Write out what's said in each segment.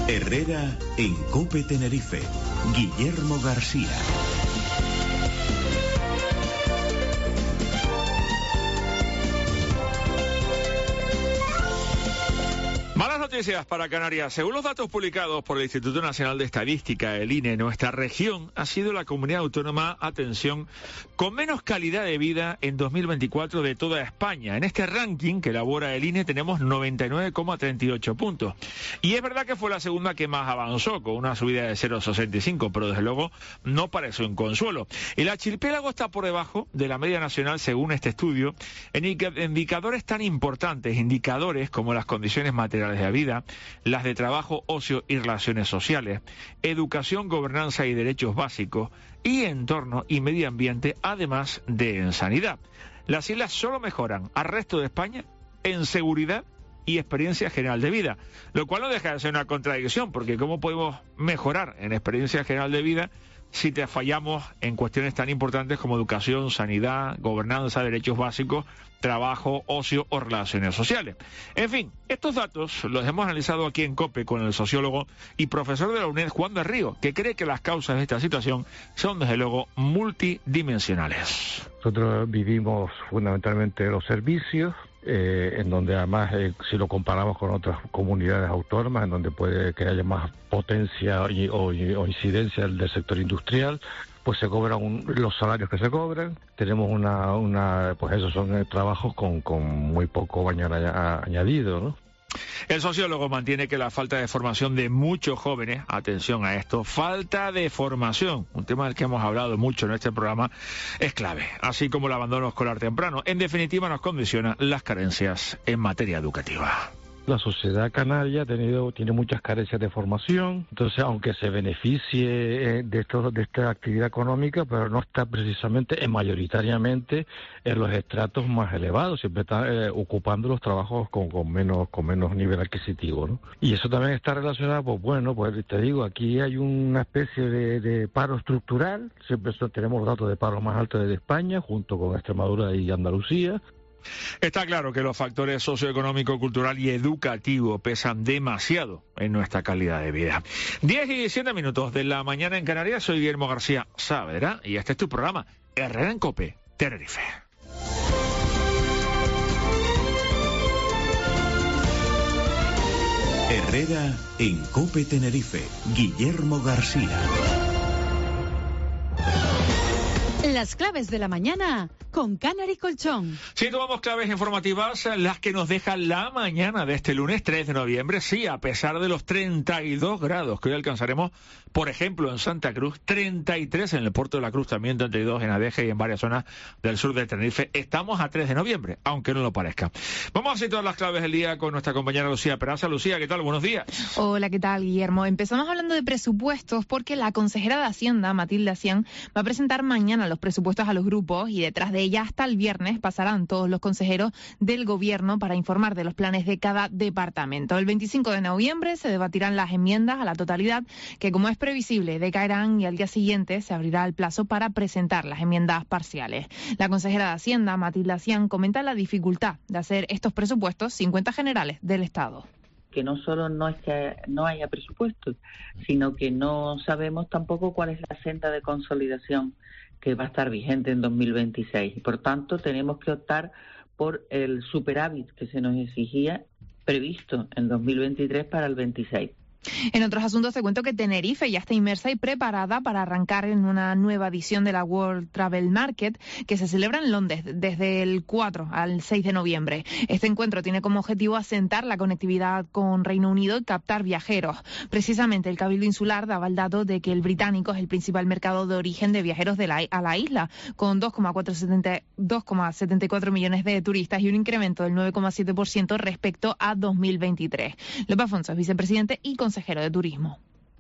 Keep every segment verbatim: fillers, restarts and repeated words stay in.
Herrera en COPE Tenerife. Guillermo García. Malas noticias para Canarias. Según los datos publicados por el Instituto Nacional de Estadística, el I N E, nuestra región ha sido la comunidad autónoma, atención, con menos calidad de vida en dos mil veinticuatro de toda España. En este ranking que elabora el I N E tenemos noventa y nueve coma treinta y ocho puntos. Y es verdad que fue la segunda que más avanzó, con una subida de cero coma sesenta y cinco, pero desde luego no parece un consuelo. El archipiélago está por debajo de la media nacional según este estudio, en indicadores tan importantes, indicadores como las condiciones materiales de vida, las de trabajo, ocio y relaciones sociales, educación, gobernanza y derechos básicos, y entorno y medio ambiente, además de en sanidad. Las islas solo mejoran al resto de España en seguridad y experiencia general de vida, lo cual no deja de ser una contradicción, porque ¿cómo podemos mejorar en experiencia general de vida si te fallamos en cuestiones tan importantes como educación, sanidad, gobernanza, derechos básicos, trabajo, ocio o relaciones sociales? En fin, estos datos los hemos analizado aquí en COPE con el sociólogo y profesor de la UNED, Juan de Río, que cree que las causas de esta situación son desde luego multidimensionales. Nosotros vivimos fundamentalmente los servicios, Eh, en donde además, eh, si lo comparamos con otras comunidades autónomas, en donde puede que haya más potencia y, o, o incidencia del sector industrial, pues se cobran un, los salarios que se cobran. Tenemos una, una pues esos son eh, trabajos con, con muy poco valor añadido, ¿no? El sociólogo mantiene que la falta de formación de muchos jóvenes, atención a esto, falta de formación, un tema del que hemos hablado mucho en este programa, es clave, así como el abandono escolar temprano. En definitiva, nos condiciona las carencias en materia educativa. La sociedad canaria ha tenido, tiene muchas carencias de formación, entonces aunque se beneficie de, esto, de esta actividad económica, pero no está precisamente, eh, mayoritariamente, en los estratos más elevados, siempre está eh, ocupando los trabajos con, con menos con menos nivel adquisitivo, ¿no? Y eso también está relacionado, pues bueno, pues te digo, aquí hay una especie de, de paro estructural, siempre tenemos los datos de paro más altos de España, junto con Extremadura y Andalucía. Está claro que los factores socioeconómico, cultural y educativo pesan demasiado en nuestra calidad de vida. diez y siete minutos de la mañana en Canarias. Soy Guillermo García Saavedra y este es tu programa Herrera en COPE Tenerife. Herrera en COPE Tenerife. Guillermo García. Las claves de la mañana con Canary Colchón. Sí, tomamos claves informativas, las que nos deja la mañana de este lunes tres de noviembre. Sí, a pesar de los treinta y dos grados que hoy alcanzaremos, por ejemplo, en Santa Cruz, treinta y tres en el Puerto de la Cruz, también treinta y dos en Adeje y en varias zonas del sur de Tenerife. Estamos a tres de noviembre, aunque no lo parezca. Vamos a hacer todas las claves del día con nuestra compañera Lucía Peraza. Lucía, ¿qué tal? Buenos días. Hola, ¿qué tal, Guillermo? Empezamos hablando de presupuestos porque la consejera de Hacienda, Matilde Acián, va a presentar mañana los presupuestos a los grupos y detrás de ella hasta el viernes pasarán todos los consejeros del gobierno para informar de los planes de cada departamento. El veinticinco de noviembre se debatirán las enmiendas a la totalidad que, como es previsible, decaerán y al día siguiente se abrirá el plazo para presentar las enmiendas parciales. La consejera de Hacienda, Matilde Acián, comenta la dificultad de hacer estos presupuestos sin cuentas generales del Estado. Que no solo no es que no haya presupuestos, sino que no sabemos tampoco cuál es la senda de consolidación que va a estar vigente en dos mil veintiséis. Y por tanto, tenemos que optar por el superávit que se nos exigía previsto en dos mil veintitrés para el veintiséis. En otros asuntos te cuento que Tenerife ya está inmersa y preparada para arrancar en una nueva edición de la World Travel Market que se celebra en Londres desde el cuatro al seis de noviembre. Este encuentro tiene como objetivo asentar la conectividad con Reino Unido y captar viajeros. Precisamente el Cabildo Insular daba el dato de que el británico es el principal mercado de origen de viajeros de la, a la isla, con dos coma setenta y cuatro millones de turistas y un incremento del nueve coma siete por ciento respecto a dos mil veintitrés. López Afonso es vicepresidente y consejero de Turismo.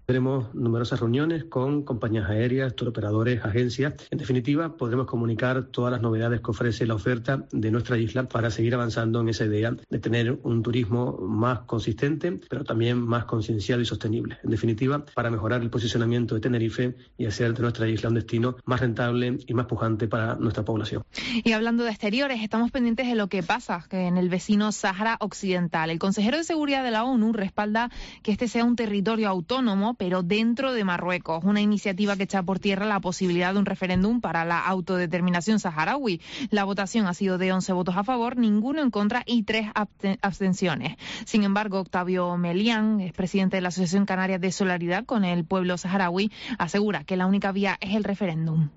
Tenemos numerosas reuniones con compañías aéreas, turoperadores, agencias. En definitiva, podremos comunicar todas las novedades que ofrece la oferta de nuestra isla para seguir avanzando en esa idea de tener un turismo más consistente, pero también más concienciado y sostenible. En definitiva, para mejorar el posicionamiento de Tenerife y hacer de nuestra isla un destino más rentable y más pujante para nuestra población. Y hablando de exteriores, estamos pendientes de lo que pasa en el vecino Sáhara Occidental. El consejero de Seguridad de la ONU respalda que este sea un territorio autónomo, pero dentro de Marruecos, una iniciativa que echa por tierra la posibilidad de un referéndum para la autodeterminación saharaui. La votación ha sido de once votos a favor, ninguno en contra y tres abstenciones. Sin embargo, Octavio Melián, es presidente de la Asociación Canaria de Solidaridad con el pueblo saharaui, asegura que la única vía es el referéndum.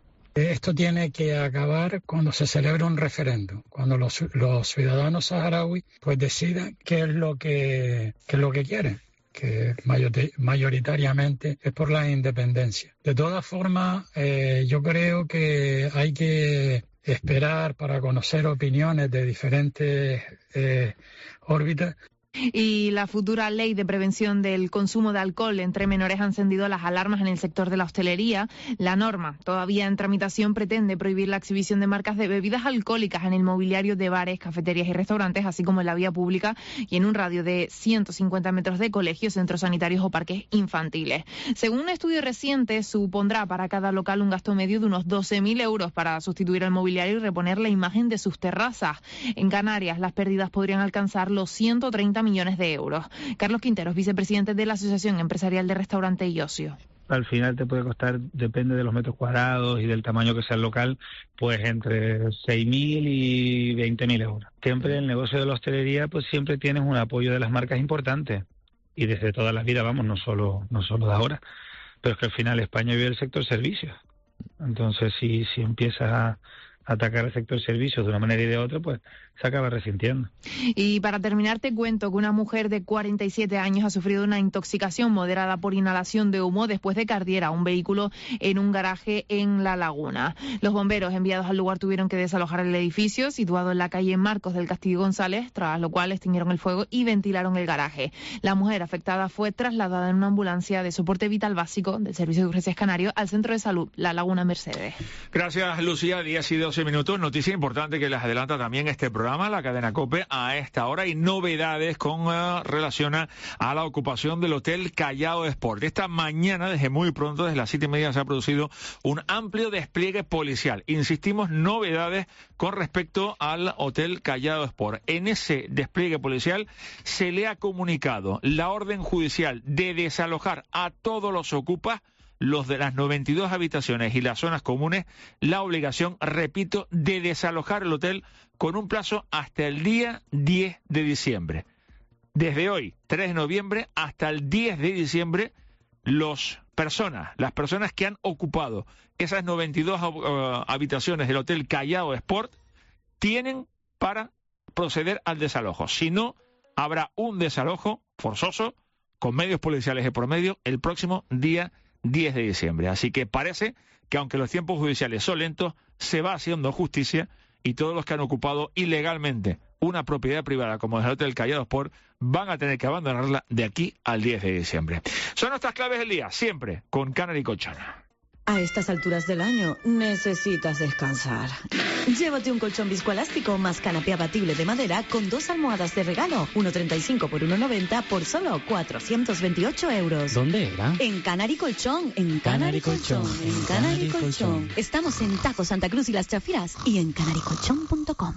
Esto tiene que acabar cuando se celebre un referéndum, cuando los, los ciudadanos saharauis pues decidan qué es lo que, qué es lo que quieren, que mayoritariamente es por la independencia. De todas formas, eh, yo creo que hay que esperar para conocer opiniones de diferentes eh, órbitas. Y la futura ley de prevención del consumo de alcohol entre menores ha encendido las alarmas en el sector de la hostelería. La norma, todavía en tramitación, pretende prohibir la exhibición de marcas de bebidas alcohólicas en el mobiliario de bares, cafeterías y restaurantes, así como en la vía pública y en un radio de ciento cincuenta metros de colegios, centros sanitarios o parques infantiles. Según un estudio reciente, supondrá para cada local un gasto medio de unos doce mil euros para sustituir el mobiliario y reponer la imagen de sus terrazas. En Canarias, las pérdidas podrían alcanzar los ciento treinta millones de euros. Carlos Quinteros, vicepresidente de la Asociación Empresarial de Restaurante y Ocio. Al final te puede costar, depende de los metros cuadrados y del tamaño que sea el local, pues entre seis mil y veinte mil euros. Siempre el negocio de la hostelería, pues siempre tienes un apoyo de las marcas importantes y desde toda la vida, vamos, no solo no solo de ahora, pero es que al final España vive el sector servicios. Entonces, si, si empiezas a atacar el sector servicios de una manera y de otra, pues se acaba resintiendo. Y para terminar te cuento que una mujer de cuarenta y siete años ha sufrido una intoxicación moderada por inhalación de humo después de que ardiera un vehículo en un garaje en La Laguna. Los bomberos enviados al lugar tuvieron que desalojar el edificio situado en la calle Marcos del Castillo González, tras lo cual extinguieron el fuego y ventilaron el garaje. La mujer afectada fue trasladada en una ambulancia de soporte vital básico del Servicio de Urgencias Canario al Centro de Salud La Laguna Mercedes. Gracias, Lucía. diez y doce minutos. Noticia importante que les adelanta también este programa, la cadena COPE, a esta hora, y novedades con uh, relación a, a la ocupación del Hotel Callao Sport. Esta mañana, desde muy pronto, desde las siete y media, se ha producido un amplio despliegue policial. Insistimos, novedades con respecto al Hotel Callao Sport. En ese despliegue policial se le ha comunicado la orden judicial de desalojar a todos los ocupas, los de las noventa y dos habitaciones y las zonas comunes, la obligación, repito, de desalojar el hotel con un plazo hasta el día diez de diciembre. Desde hoy, tres de noviembre, hasta el diez de diciembre, los personas, las personas que han ocupado esas noventa y dos uh, habitaciones del Hotel Callao Sport tienen para proceder al desalojo. Si no, habrá un desalojo forzoso con medios policiales de por medio el próximo día diez de diciembre. Así que parece que aunque los tiempos judiciales son lentos, se va haciendo justicia y todos los que han ocupado ilegalmente una propiedad privada como el Hotel Callao Sport van a tener que abandonarla de aquí al diez de diciembre. Son nuestras claves del día, siempre con Canary Colchón. A estas alturas del año necesitas descansar. Llévate un colchón viscoelástico más canapé abatible de madera con dos almohadas de regalo, uno treinta y cinco por uno noventa por solo cuatrocientos veintiocho euros. ¿Dónde era? En Canary Colchón, en Canary Colchón, en Canary Colchón. Estamos en Tajo Santa Cruz y Las Chafiras y en canary colchón punto com.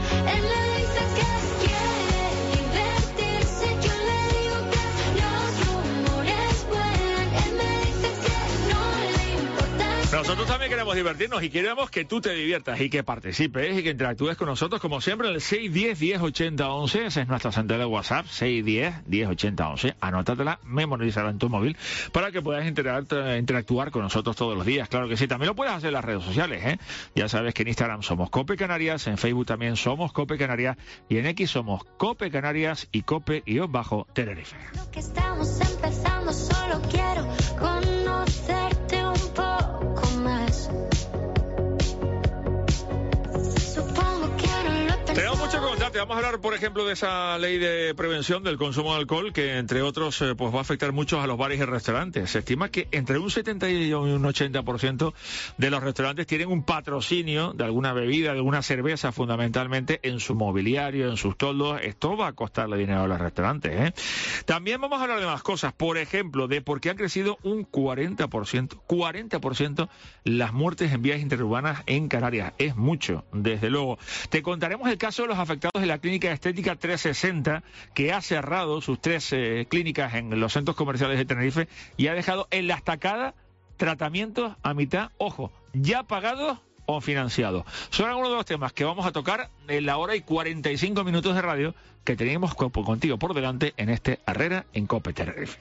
Nosotros también queremos divertirnos y queremos que tú te diviertas y que participes y que interactúes con nosotros, como siempre, en el seis diez, diez ochenta, once. Esa es nuestra central de WhatsApp, seis diez, diez ochenta, once. Anótatela, memorízala en tu móvil para que puedas interactuar con nosotros todos los días. Claro que sí. También lo puedes hacer en las redes sociales, ¿eh? Ya sabes que en Instagram somos Cope Canarias, en Facebook también somos Cope Canarias y en X somos Cope Canarias y Cope-Tenerife. Lo que estamos empezando, solo quiero conocerte un poco más. Tenemos mucho que contar. Fíjate, vamos a hablar, por ejemplo, de esa ley de prevención del consumo de alcohol que, entre otros, eh, pues va a afectar mucho a los bares y restaurantes. Se estima que entre un setenta y un ochenta por ciento de los restaurantes tienen un patrocinio de alguna bebida, de alguna cerveza, fundamentalmente en su mobiliario, en sus toldos. Esto va a costarle dinero a los restaurantes, ¿eh? También vamos a hablar de más cosas, por ejemplo, de por qué han crecido un cuarenta por ciento, cuarenta por ciento las muertes en vías interurbanas en Canarias. Es mucho, desde luego. Te contaremos el caso de los afectados de la clínica estética trescientos sesenta, que ha cerrado sus tres eh, clínicas en los centros comerciales de Tenerife y ha dejado en la estacada tratamientos a mitad, ojo, ya pagados o financiados. Son algunos de los temas que vamos a tocar en la hora y cuarenta y cinco minutos de radio que tenemos contigo por delante en este Herrera en COPE Tenerife.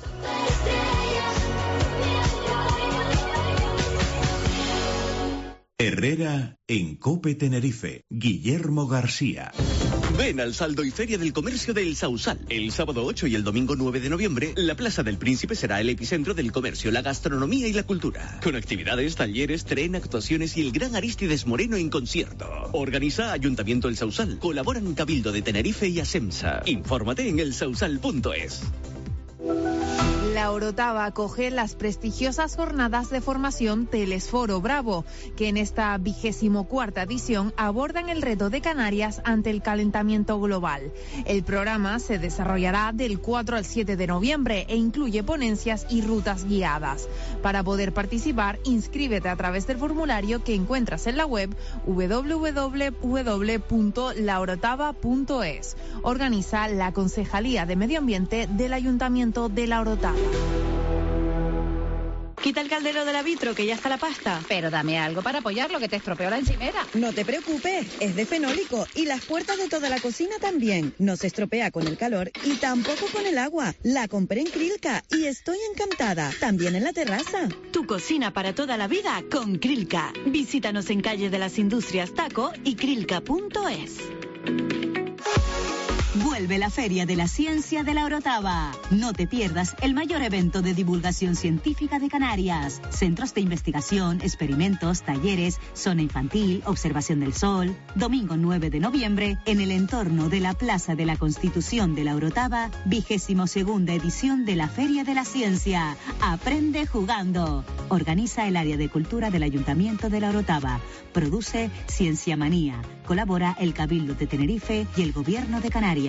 Herrera en COPE Tenerife. Guillermo García. Ven al Saldo y Feria del Comercio del Sausal. El sábado ocho y el domingo nueve de noviembre, la Plaza del Príncipe será el epicentro del comercio, la gastronomía y la cultura. Con actividades, talleres, tren, actuaciones y el gran Arístides Moreno en concierto. Organiza Ayuntamiento El Sausal. Colaboran Cabildo de Tenerife y ASEMSA. Infórmate en el sausal punto es. La Orotava acoge las prestigiosas jornadas de formación Telesforo Bravo, que en esta vigésimo cuarta edición abordan el reto de Canarias ante el calentamiento global. El programa se desarrollará del cuatro al siete de noviembre e incluye ponencias y rutas guiadas. Para poder participar, inscríbete a través del formulario que encuentras en la web doble u doble u doble u punto la orotava punto es. Organiza la Concejalía de Medio Ambiente del Ayuntamiento de La Orotava. Quita el caldero de la vitro, que ya está la pasta. Pero dame algo para apoyarlo, que te estropeó la encimera. No te preocupes, es de fenólico y las puertas de toda la cocina también. No se estropea con el calor y tampoco con el agua. La compré en Krilka y estoy encantada. También en la terraza. Tu cocina para toda la vida con Krilka. Visítanos en Calle de las Industrias Taco y krilka punto es. Vuelve la Feria de la Ciencia de La Orotava. No te pierdas el mayor evento de divulgación científica de Canarias. Centros de investigación, experimentos, talleres, zona infantil, observación del sol. Domingo nueve de noviembre, en el entorno de la Plaza de la Constitución de La Orotava, vigésimo segunda edición de la Feria de la Ciencia. Aprende jugando. Organiza el área de cultura del Ayuntamiento de La Orotava. Produce Ciencia Manía. Colabora el Cabildo de Tenerife y el Gobierno de Canarias.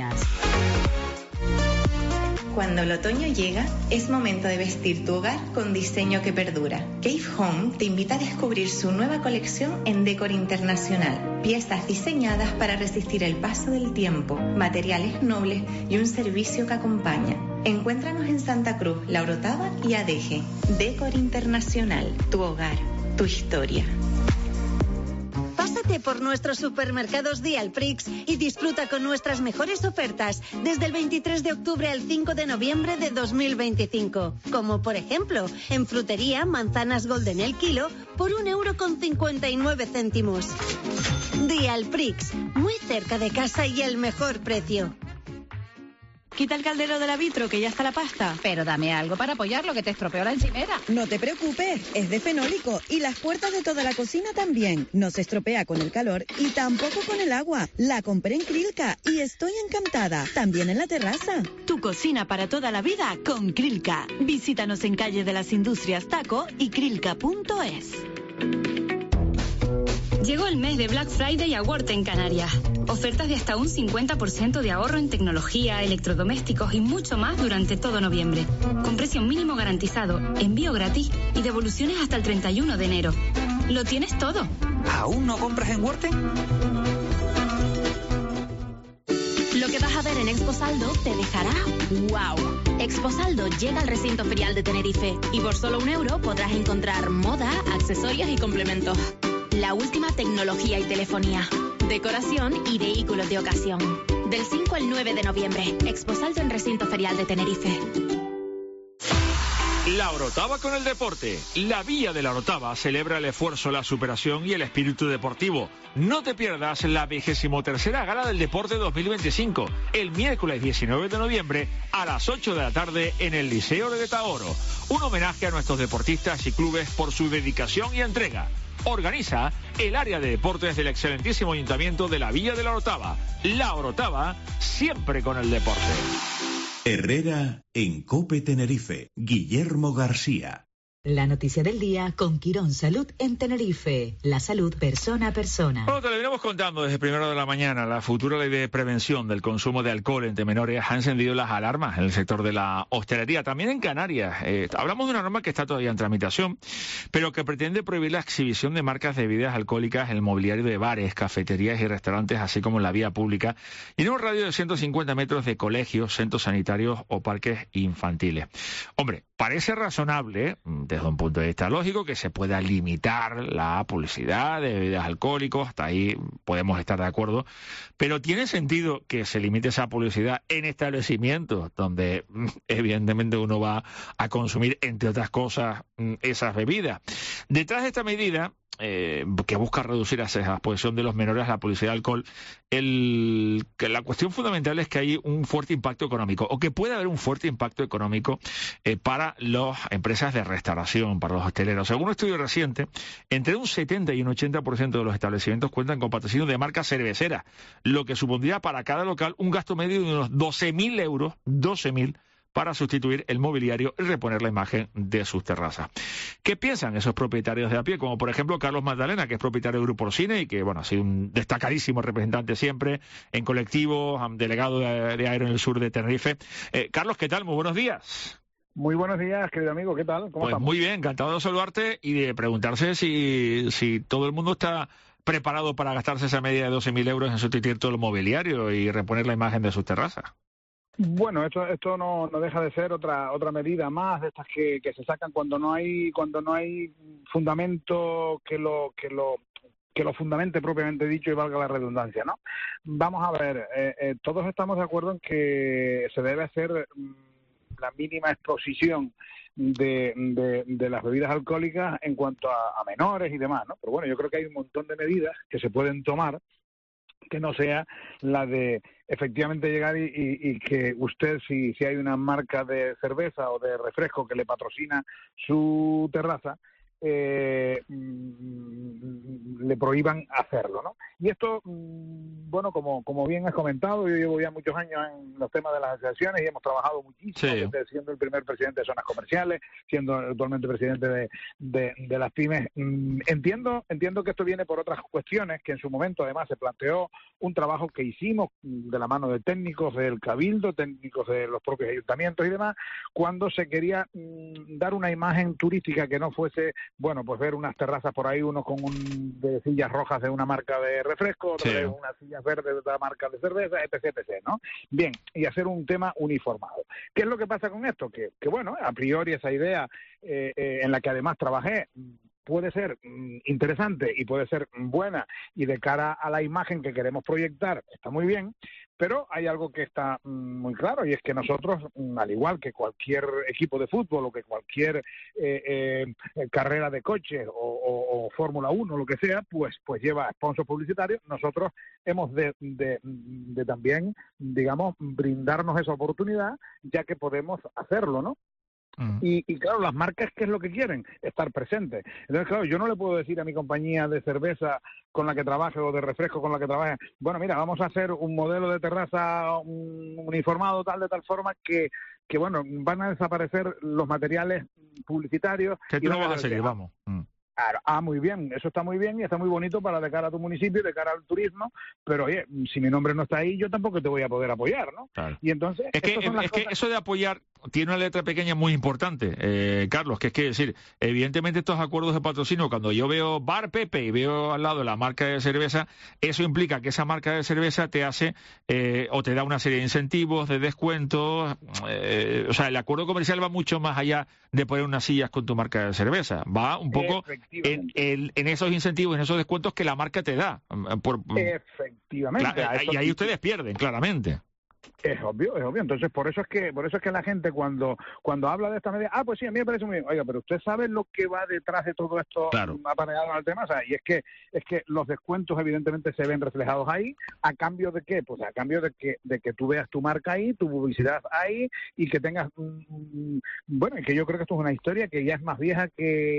Cuando el otoño llega, es momento de vestir tu hogar con diseño que perdura. Cave Home te invita a descubrir su nueva colección en Decor Internacional. Piezas diseñadas para resistir el paso del tiempo, materiales nobles y un servicio que acompaña. Encuéntranos en Santa Cruz, La Orotava y Adeje. Decor Internacional, tu hogar, tu historia. Pásate por nuestros supermercados Dialprix y disfruta con nuestras mejores ofertas desde el veintitrés de octubre al cinco de noviembre de dos mil veinticinco. Como por ejemplo, en frutería, manzanas Golden el kilo por un euro con cincuenta y nueve céntimos. Dialprix, muy cerca de casa y el mejor precio. Quita el caldero de la vitro, que ya está la pasta. Pero dame algo para apoyarlo, que te estropeó la encimera. No te preocupes, es de fenólico y las puertas de toda la cocina también. No se estropea con el calor y tampoco con el agua. La compré en Krilka y estoy encantada. También en la terraza. Tu cocina para toda la vida con Krilka. Visítanos en Calle de las Industrias Taco y krilka punto es. Llegó el mes de Black Friday a Worte en Canarias. Ofertas de hasta un cincuenta por ciento de ahorro en tecnología, electrodomésticos y mucho más durante todo noviembre. Con precio mínimo garantizado, envío gratis y devoluciones hasta el treinta y uno de enero. Lo tienes todo. ¿Aún no compras en Worte? Lo que vas a ver en Exposaldo te dejará wow. Exposaldo llega al recinto ferial de Tenerife y por solo un euro podrás encontrar moda, accesorios y complementos. La última tecnología y telefonía, decoración y vehículos de ocasión. Del cinco al nueve de noviembre, Exposaldo en recinto ferial de Tenerife. La Orotava con el deporte. La Vía de La Orotava celebra el esfuerzo, la superación y el espíritu deportivo. No te pierdas la vigésimo tercera Gala del Deporte dos mil veinticinco, el miércoles diecinueve de noviembre a las ocho de la tarde en el Liceo de Taoro. Un homenaje a nuestros deportistas y clubes por su dedicación y entrega. organiza el área de deportes del excelentísimo Ayuntamiento de la Villa de la Orotava. La Orotava, siempre con el deporte. Herrera en COPE Tenerife. Guillermo García. La noticia del día con Quirón Salud en Tenerife. La salud persona a persona. Bueno, te lo venimos contando desde primero de la mañana. La futura ley de prevención del consumo de alcohol entre menores ha encendido las alarmas en el sector de la hostelería. También en Canarias. Eh, hablamos de una norma que está todavía en tramitación, pero que pretende prohibir la exhibición de marcas de bebidas alcohólicas en el mobiliario de bares, cafeterías y restaurantes, así como en la vía pública, y en un radio de ciento cincuenta metros de colegios, centros sanitarios o parques infantiles. Hombre, parece razonable, desde un punto de vista lógico, que se pueda limitar la publicidad de bebidas alcohólicas, hasta ahí podemos estar de acuerdo, pero ¿tiene sentido que se limite esa publicidad en establecimientos donde evidentemente uno va a consumir, entre otras cosas, esas bebidas? Detrás de esta medida, Eh, que busca reducir esa exposición de los menores a la publicidad de alcohol, el, que la cuestión fundamental es que hay un fuerte impacto económico, o que puede haber un fuerte impacto económico eh, para las empresas de restauración, para los hosteleros. Según un estudio reciente, entre un setenta y un ochenta por ciento de los establecimientos cuentan con patrocinio de marcas cerveceras, lo que supondría para cada local un gasto medio de unos doce mil euros, doce mil, para sustituir el mobiliario y reponer la imagen de sus terrazas. ¿Qué piensan esos propietarios de a pie? Como por ejemplo Carlos Magdalena, que es propietario de Grupo Orcine y que bueno ha sido un destacadísimo representante siempre en colectivos, delegado de, de Aero en el sur de Tenerife. Eh, Carlos, ¿qué tal? Muy buenos días. Muy buenos días, querido amigo, ¿qué tal? ¿Cómo pues estamos? Muy bien, encantado de saludarte y de preguntarse si, si todo el mundo está preparado para gastarse esa media de doce mil euros en sustituir todo el mobiliario y reponer la imagen de sus terrazas. Bueno, esto esto no, no deja de ser otra otra medida más de estas que, que se sacan cuando no hay cuando no hay fundamento que lo que lo que lo fundamente propiamente dicho y valga la redundancia, ¿no? Vamos a ver, eh, eh, todos estamos de acuerdo en que se debe hacer mm, la mínima exposición de, de, de las bebidas alcohólicas en cuanto a, a menores y demás, ¿no? Pero bueno, yo creo que hay un montón de medidas que se pueden tomar que no sea la de efectivamente llegar y, y, y que usted, si, si hay una marca de cerveza o de refresco que le patrocina su terraza, eh, le prohíban hacerlo, ¿no? Y esto, bueno, como como bien has comentado, yo llevo ya muchos años en los temas de las asociaciones y hemos trabajado muchísimo, sí. Desde siendo el primer presidente de zonas comerciales, siendo actualmente presidente de, de, de las pymes. Entiendo entiendo que esto viene por otras cuestiones, que en su momento además se planteó un trabajo que hicimos de la mano de técnicos del Cabildo, técnicos de los propios ayuntamientos y demás, cuando se quería mmm, dar una imagen turística que no fuese, bueno, pues ver unas terrazas por ahí, unos con un, de sillas rojas de una marca de refresco, otros sí. de unas sillas verdes de otra marca de cerveza, etc, etcétera, ¿no? Bien, y hacer un tema uniformado. ¿Qué es lo que pasa con esto? Que, que bueno, a priori esa idea eh, eh, en la que además trabajé puede ser mm, interesante y puede ser buena y de cara a la imagen que queremos proyectar está muy bien, pero hay algo que está mm, muy claro y es que nosotros, mm, al igual que cualquier equipo de fútbol o que cualquier eh, eh, carrera de coche o, o, o Fórmula uno, lo que sea, pues pues lleva sponsor publicitario. Nosotros hemos de, de, de también, digamos, brindarnos esa oportunidad, ya que podemos hacerlo, ¿no? Uh-huh. Y, y claro, las marcas, ¿qué es lo que quieren? Estar presentes. Entonces, claro, yo no le puedo decir a mi compañía de cerveza con la que trabaje o de refresco con la que trabaje, bueno, mira, vamos a hacer un modelo de terraza un, uniformado tal de tal forma que, que, bueno, van a desaparecer los materiales publicitarios. Que tú no vas a seguir, vamos. Mm. Claro, ah, muy bien, eso está muy bien y está muy bonito para de cara a tu municipio, de cara al turismo, pero oye, si mi nombre no está ahí, yo tampoco te voy a poder apoyar, ¿no? Claro. Y entonces... Es que, es cosas... que eso de apoyar tiene una letra pequeña muy importante, eh, Carlos, que es que decir, evidentemente estos acuerdos de patrocinio, cuando yo veo Bar Pepe y veo al lado la marca de cerveza, eso implica que esa marca de cerveza te hace eh, o te da una serie de incentivos, de descuentos, eh, o sea, el acuerdo comercial va mucho más allá de poner unas sillas con tu marca de cerveza, va un poco en, en, en esos incentivos, en esos descuentos que la marca te da. Por, Efectivamente. Claro, y ahí ustedes pierden, claramente. Es obvio, es obvio. Entonces, por eso es que por eso es que la gente cuando cuando habla de esta medida, ah, pues sí, a mí me parece muy bien. Oiga, pero usted sabe lo que va detrás de todo esto, claro, aparejado al tema, o sea, y es que es que los descuentos evidentemente se ven reflejados ahí, ¿a cambio de qué? Pues a cambio de que de que tú veas tu marca ahí, tu publicidad ahí y que tengas, mm, bueno, y que yo creo que esto es una historia que ya es más vieja que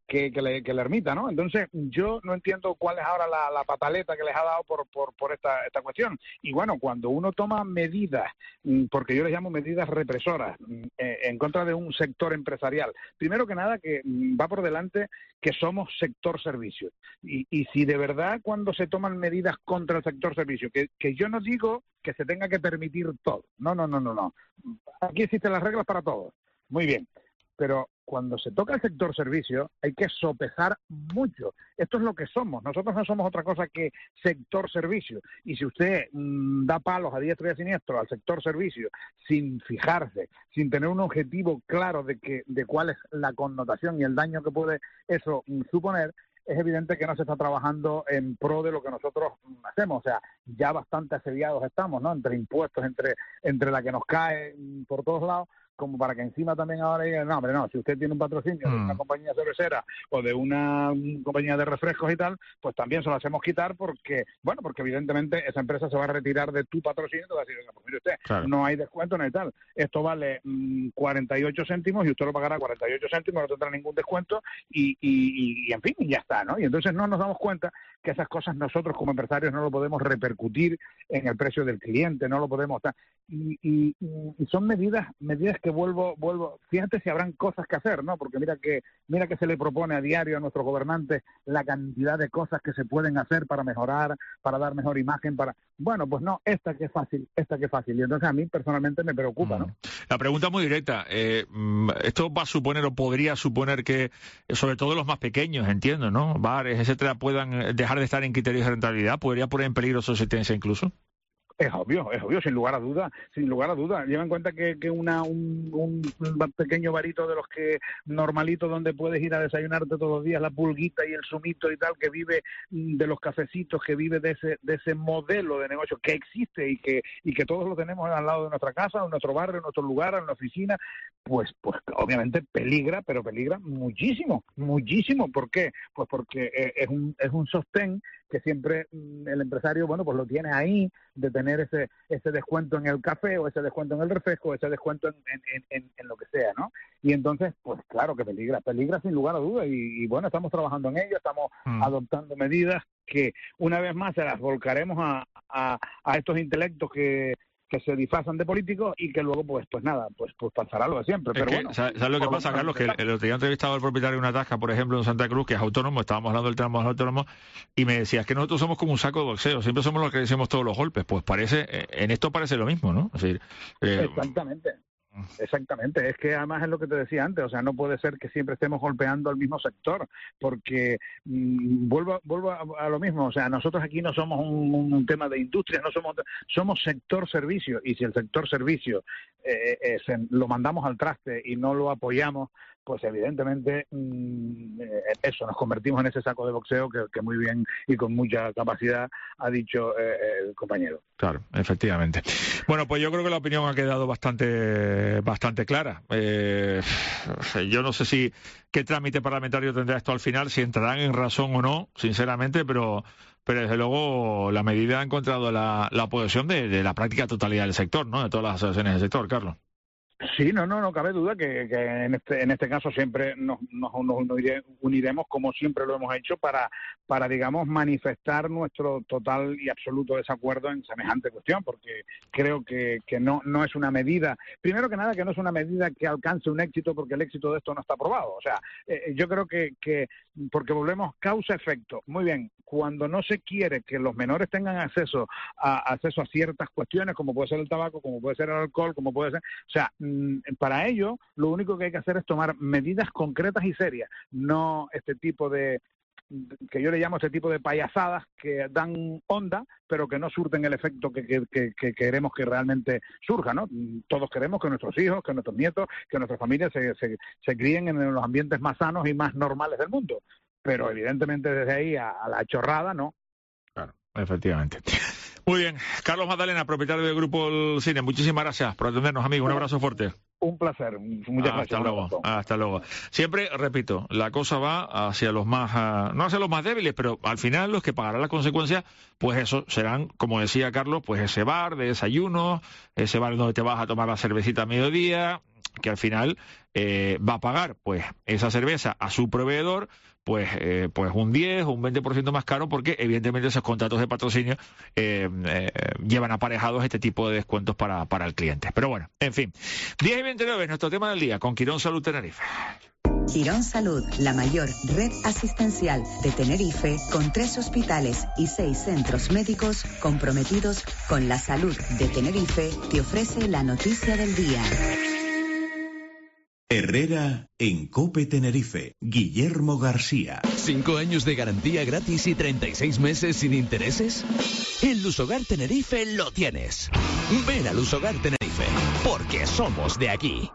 que, que, le, que la ermita, ¿no? Entonces, yo no entiendo cuál es ahora la, la pataleta que les ha dado por, por, por esta, esta cuestión. Y bueno, cuando uno toma medidas, porque yo les llamo medidas represoras, eh, en contra de un sector empresarial, primero que nada que va por delante que somos sector servicio. Y, y si de verdad cuando se toman medidas contra el sector servicio, que, que yo no digo que se tenga que permitir todo, no, no, no, no, no. Aquí existen las reglas para todos, muy bien. Pero cuando se toca el sector servicio hay que sopesar mucho. Esto es lo que somos. Nosotros no somos otra cosa que sector servicio. Y si usted mmm, da palos a diestro y a siniestro al sector servicio sin fijarse, sin tener un objetivo claro de que de cuál es la connotación y el daño que puede eso mmm, suponer, es evidente que no se está trabajando en pro de lo que nosotros hacemos. O sea, ya bastante asediados estamos, ¿no? Entre impuestos, entre, entre la que nos cae por todos lados, como para que encima también ahora digan, no, hombre, no, si usted tiene un patrocinio mm. de una compañía cervecera o de una um, compañía de refrescos y tal, pues también se lo hacemos quitar porque, bueno, porque evidentemente esa empresa se va a retirar de tu patrocinio y te va a decir, pues mire usted, claro, no hay descuento ni tal, esto vale um, cuarenta y ocho céntimos y usted lo pagará cuarenta y ocho céntimos, no tendrá ningún descuento y, y, y, y en fin, y ya está, ¿no? Y entonces no nos damos cuenta que esas cosas nosotros como empresarios no lo podemos repercutir en el precio del cliente, no lo podemos estar. Y, y, y son medidas, medidas que vuelvo, vuelvo, fíjate si habrán cosas que hacer, ¿no? Porque mira que, mira que se le propone a diario a nuestros gobernantes la cantidad de cosas que se pueden hacer para mejorar, para dar mejor imagen, para, bueno, pues no, esta que es fácil, esta que es fácil. Y entonces a mí personalmente me preocupa, ¿no? La pregunta es muy directa. Eh, esto va a suponer o podría suponer que, sobre todo los más pequeños, entiendo, ¿no? Bares, etcétera, puedan dejar de estar en criterios de rentabilidad. ¿Podría poner en peligro su existencia incluso? Es obvio, es obvio, sin lugar a duda, sin lugar a duda. Lleva en cuenta que, que una, un, un pequeño barito de los que normalito donde puedes ir a desayunarte todos los días, la pulguita y el zumito y tal, que vive de los cafecitos, que vive de ese de ese modelo de negocio que existe y que y que todos lo tenemos al lado de nuestra casa, en nuestro barrio, en nuestro lugar, en la oficina, pues pues obviamente peligra, pero peligra muchísimo, muchísimo. ¿Por qué? Pues porque es un es un sostén que siempre el empresario, bueno, pues lo tiene ahí, de tener ese ese descuento en el café o ese descuento en el refresco, ese descuento en, en, en, en lo que sea, ¿no? Y entonces, pues claro que peligra, peligra sin lugar a dudas y, y bueno, estamos trabajando en ello, estamos mm. adoptando medidas que una vez más se las volcaremos a, a, a estos intelectos que que se disfrazan de políticos y que luego, pues pues nada, pues pues pasará lo de siempre. Es pero que, bueno. ¿sabes lo que pasa, Carlos? Que el, el otro día he entrevistado al propietario de una tasca, por ejemplo, en Santa Cruz, que es autónomo, estábamos hablando del tema de los autónomos, y me decía, es que nosotros somos como un saco de boxeo, siempre somos los que decimos todos los golpes. Pues parece, en esto parece lo mismo, ¿no? Es decir, eh, Exactamente. Exactamente, es que además es lo que te decía antes, o sea, no puede ser que siempre estemos golpeando al mismo sector, porque mmm, vuelvo, vuelvo a, a lo mismo, o sea, nosotros aquí no somos un, un tema de industria, no somos somos sector servicio, y si el sector servicio eh, eh, se, lo mandamos al traste y no lo apoyamos, pues evidentemente mmm, eh, eso, nos convertimos en ese saco de boxeo que, que muy bien y con mucha capacidad ha dicho eh, el compañero. Claro, efectivamente. Bueno, pues yo creo que la opinión ha quedado bastante bastante clara. Eh, yo no sé si qué trámite parlamentario tendrá esto al final, si entrarán en razón o no, sinceramente, pero pero desde luego la medida ha encontrado la, la oposición de, de la práctica totalidad del sector, ¿no? De todas las asociaciones del sector, Carlos. Sí, no, no, no cabe duda que, que en este en este caso siempre nos, nos, nos uniremos como siempre lo hemos hecho para, para digamos, manifestar nuestro total y absoluto desacuerdo en semejante cuestión, porque creo que, que no, no es una medida, primero que nada que no es una medida que alcance un éxito, porque el éxito de esto no está probado. O sea, eh, yo creo que, que, porque volvemos causa-efecto, muy bien, cuando no se quiere que los menores tengan acceso a, acceso a ciertas cuestiones, como puede ser el tabaco, como puede ser el alcohol, como puede ser, o sea, para ello lo único que hay que hacer es tomar medidas concretas y serias, no este tipo de, que yo le llamo este tipo de payasadas que dan onda, pero que no surten el efecto que, que, que, que queremos que realmente surja, ¿no? Todos queremos que nuestros hijos, que nuestros nietos, que nuestras familias se, se, se críen en los ambientes más sanos y más normales del mundo, pero evidentemente desde ahí a, a la chorrada, no. Claro, efectivamente. Muy bien. Carlos Magdalena, propietario del Grupo El Cine, muchísimas gracias por atendernos, amigo. Un abrazo fuerte. Un placer. Muchas hasta gracias. Luego, hasta luego. Siempre, repito, la cosa va hacia los más, uh, no hacia los más débiles, pero al final los que pagarán las consecuencias, pues eso serán, como decía Carlos, pues ese bar de desayuno, ese bar donde te vas a tomar la cervecita a mediodía, que al final eh, va a pagar pues esa cerveza a su proveedor pues eh, pues un diez o un veinte por ciento más caro, porque evidentemente esos contratos de patrocinio eh, eh, llevan aparejados este tipo de descuentos para, para el cliente. Pero bueno, en fin, diez y veintinueve, nuestro tema del día con Quirón Salud Tenerife. Quirón Salud, la mayor red asistencial de Tenerife, con tres hospitales y seis centros médicos comprometidos con la salud de Tenerife, te ofrece la noticia del día. Herrera en COPE Tenerife. Guillermo García. ¿Cinco años de garantía gratis y treinta y seis meses sin intereses? En Lusogar Tenerife lo tienes. Ven a Lusogar Tenerife, porque somos de aquí.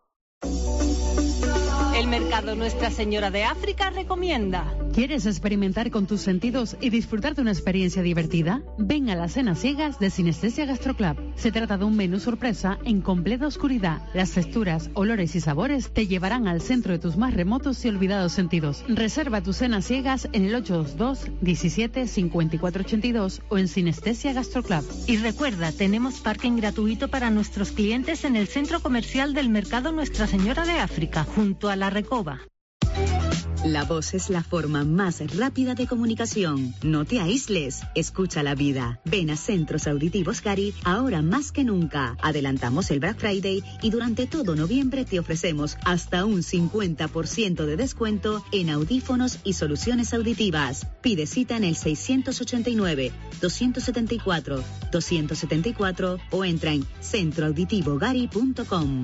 El mercado Nuestra Señora de África recomienda. ¿Quieres experimentar con tus sentidos y disfrutar de una experiencia divertida? Ven a las cenas ciegas de Sinestesia Gastroclub. Se trata de un menú sorpresa en completa oscuridad. Las texturas, olores y sabores te llevarán al centro de tus más remotos y olvidados sentidos. Reserva tus cenas ciegas en el ocho dos dos, diecisiete, cincuenta y cuatro ochenta y dos o en Sinestesia Gastroclub. Y recuerda, tenemos parking gratuito para nuestros clientes en el centro comercial del mercado Nuestra Señora de África, junto a la Recoba. La voz es la forma más rápida de comunicación. No te aísles, escucha la vida. Ven a Centros Auditivos Gari ahora más que nunca. Adelantamos el Black Friday y durante todo noviembre te ofrecemos hasta un cincuenta por ciento de descuento en audífonos y soluciones auditivas. Pide cita en el seiscientos ochenta y nueve, doscientos setenta y cuatro, doscientos setenta y cuatro o entra en centro auditivo gari punto com.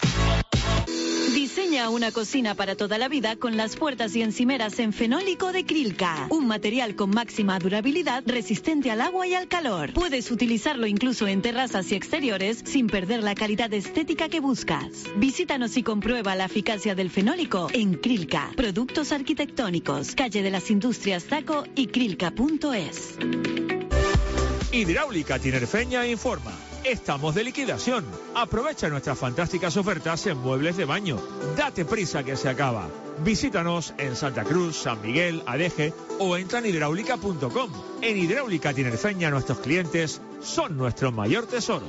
Diseña una cocina para toda la vida con las puertas y encimeras en fenólico de Krilka, un material con máxima durabilidad resistente al agua y al calor. Puedes utilizarlo incluso en terrazas y exteriores sin perder la calidad estética que buscas. Visítanos y comprueba la eficacia del fenólico en Krilka. Productos arquitectónicos, calle de las Industrias Taco y krilka punto es. Hidráulica Tinerfeña informa. Estamos de liquidación. Aprovecha nuestras fantásticas ofertas en muebles de baño. Date prisa que se acaba. Visítanos en Santa Cruz, San Miguel, Adeje o entra en hidráulica punto com. En Hidráulica Tinerfeña nuestros clientes son nuestro mayor tesoro.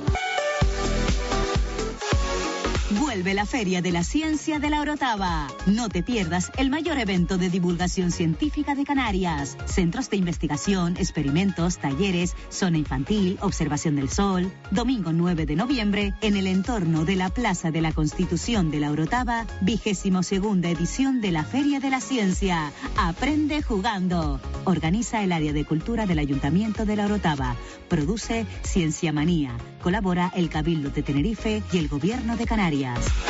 Vuelve la Feria de la Ciencia de la Orotava. No te pierdas el mayor evento de divulgación científica de Canarias. Centros de investigación, experimentos, talleres, zona infantil, observación del sol. Domingo nueve de noviembre, en el entorno de la Plaza de la Constitución de la Orotava, vigésimo segunda edición de la Feria de la Ciencia. Aprende jugando. Organiza el área de cultura del Ayuntamiento de la Orotava. Produce Ciencia Manía. Colabora el Cabildo de Tenerife y el Gobierno de Canarias.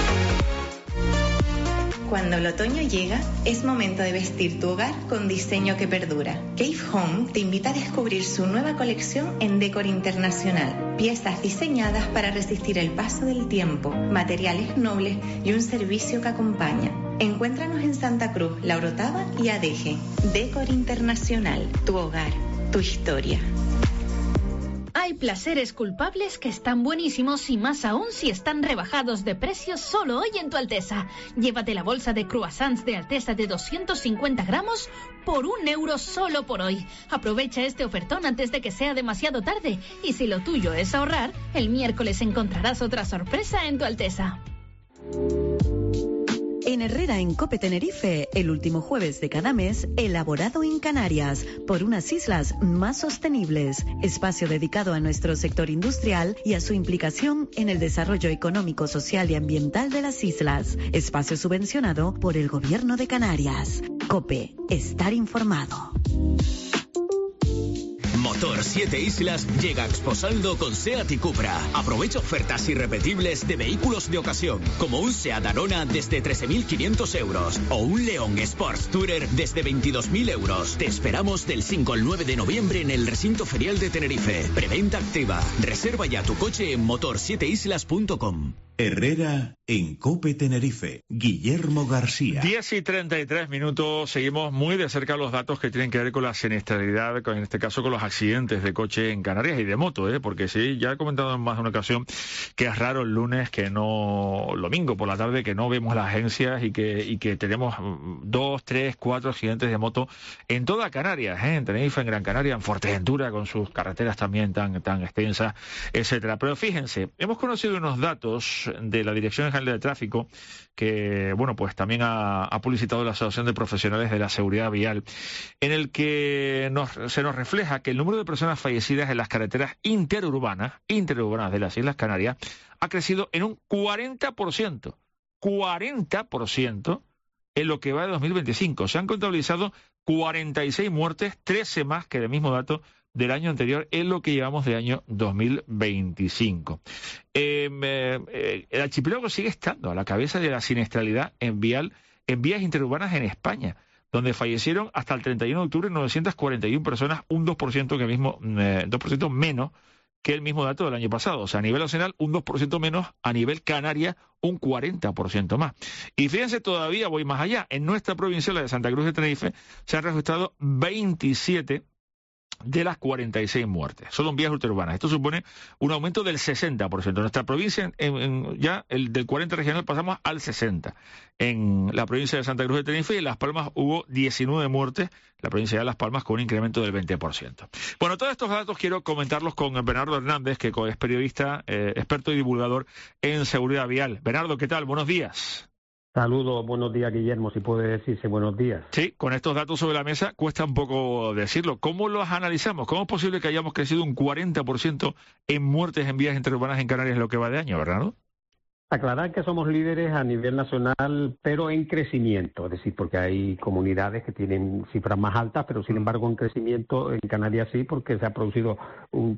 Cuando el otoño llega, es momento de vestir tu hogar con diseño que perdura. Cave Home te invita a descubrir su nueva colección en Decor Internacional. Piezas diseñadas para resistir el paso del tiempo, materiales nobles y un servicio que acompaña. Encuéntranos en Santa Cruz, La Orotava y Adeje. Decor Internacional, tu hogar, tu historia. Hay placeres culpables que están buenísimos y más aún si están rebajados de precios solo hoy en Tu Alteza. Llévate la bolsa de croissants de Alteza de doscientos cincuenta gramos por un euro solo por hoy. Aprovecha este ofertón antes de que sea demasiado tarde y si lo tuyo es ahorrar, el miércoles encontrarás otra sorpresa en Tu Alteza. En Herrera en COPE Tenerife, el último jueves de cada mes, elaborado en Canarias, por unas islas más sostenibles. Espacio dedicado a nuestro sector industrial y a su implicación en el desarrollo económico, social y ambiental de las islas. Espacio subvencionado por el Gobierno de Canarias. COPE, estar informado. Motor siete Islas llega a Exposaldo con SEAT y Cupra. Aprovecha ofertas irrepetibles de vehículos de ocasión, como un SEAT Arona desde trece mil quinientos euros o un León Sports Tourer desde veintidós mil euros. Te esperamos del cinco al nueve de noviembre en el recinto ferial de Tenerife. Preventa activa. Reserva ya tu coche en motor siete islas punto com. Herrera en COPE Tenerife. Guillermo García. diez y treinta y tres minutos. Seguimos muy de cerca los datos que tienen que ver con la siniestralidad, con, en este caso con los accidentes de coche en Canarias y de moto, ¿eh? Porque sí, ya he comentado en más de una ocasión que es raro el lunes que no, domingo por la tarde, que no vemos las agencias y que, y que tenemos dos, tres, cuatro accidentes de moto en toda Canarias, ¿eh? En Tenerife, en Gran Canaria, en Fuerteventura, con sus carreteras también tan, tan extensas, etcétera. Pero fíjense, hemos conocido unos datos datos de la Dirección General de Tráfico, que bueno, pues también ha, ha publicitado la Asociación de Profesionales de la Seguridad Vial, en el que nos, se nos refleja que el número de personas fallecidas en las carreteras interurbanas, interurbanas de las Islas Canarias ha crecido en un cuarenta por ciento. cuarenta por ciento en lo que va de dos mil veinticinco. Se han contabilizado cuarenta y seis muertes, trece más que el mismo dato del año anterior en lo que llevamos de año dos mil veinticinco. Eh, eh, el archipiélago sigue estando a la cabeza de la siniestralidad en, vial, en vías interurbanas en España, donde fallecieron hasta el treinta y uno de octubre novecientas cuarenta y una personas, un dos por ciento, que mismo, eh, dos por ciento menos que el mismo dato del año pasado. O sea, a nivel nacional, un dos por ciento menos, a nivel Canaria, un cuarenta por ciento más. Y fíjense, todavía voy más allá. En nuestra provincia, la de Santa Cruz de Tenerife, se han registrado veintisiete de las cuarenta y seis muertes. Solo en vías interurbanas. Esto supone un aumento del sesenta por ciento. En nuestra provincia, en, en, ya el del cuarenta regional pasamos al sesenta. En la provincia de Santa Cruz de Tenerife y en Las Palmas hubo diecinueve muertes. La provincia de Las Palmas con un incremento del veinte por ciento. Bueno, todos estos datos quiero comentarlos con Bernardo Hernández, que es periodista, eh, experto y divulgador en seguridad vial. Bernardo, ¿qué tal? Buenos días. Saludos, buenos días, Guillermo, si puede decirse buenos días. Sí, con estos datos sobre la mesa cuesta un poco decirlo. ¿Cómo los analizamos? ¿Cómo es posible que hayamos crecido un cuarenta por ciento en muertes en vías interurbanas en Canarias en lo que va de año, Bernardo? Aclarar que somos líderes a nivel nacional, pero en crecimiento, es decir, porque hay comunidades que tienen cifras más altas, pero sin embargo en crecimiento en Canarias sí, porque se ha producido un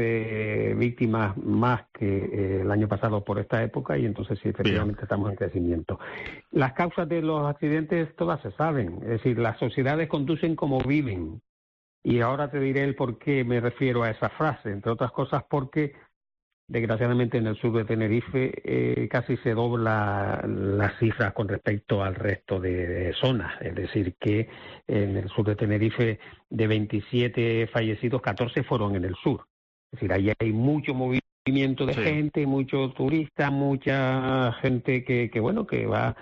trece víctimas más que eh, el año pasado por esta época, y entonces sí, efectivamente Bien. estamos en crecimiento. Las causas de los accidentes todas se saben, es decir, las sociedades conducen como viven, y ahora te diré el por qué me refiero a esa frase, entre otras cosas porque desgraciadamente en el sur de Tenerife eh, casi se dobla las cifras con respecto al resto de, de zonas. Es decir, que en el sur de Tenerife de veintisiete fallecidos, catorce fueron en el sur. Es decir, ahí hay mucho movimiento de sí. gente, muchos turistas, mucha gente que, que bueno, que va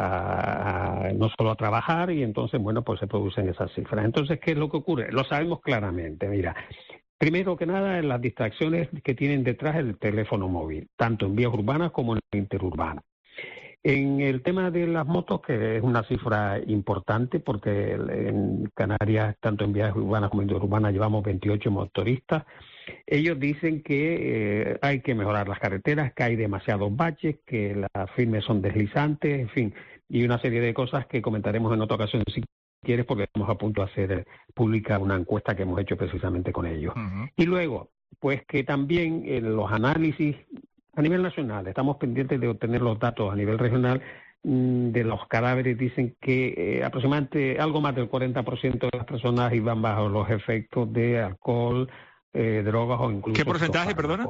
a, a, no solo a trabajar, y entonces, bueno, pues se producen esas cifras. Entonces, ¿qué es lo que ocurre? Lo sabemos claramente, mira. Primero que nada, en las distracciones que tienen detrás el teléfono móvil, tanto en vías urbanas como en interurbanas. En el tema de las motos, que es una cifra importante, porque en Canarias, tanto en vías urbanas como en interurbanas, llevamos veintiocho motoristas. Ellos dicen que eh, hay que mejorar las carreteras, que hay demasiados baches, que las firmes son deslizantes, en fin, y una serie de cosas que comentaremos en otra ocasión si quieres, porque estamos a punto de hacer pública una encuesta que hemos hecho precisamente con ellos. Uh-huh. Y luego, pues que también en los análisis a nivel nacional, estamos pendientes de obtener los datos a nivel regional mmm, de los cadáveres, dicen que eh, aproximadamente algo más del cuarenta por ciento de las personas iban bajo los efectos de alcohol, eh, drogas o incluso... ¿Qué porcentaje, perdona?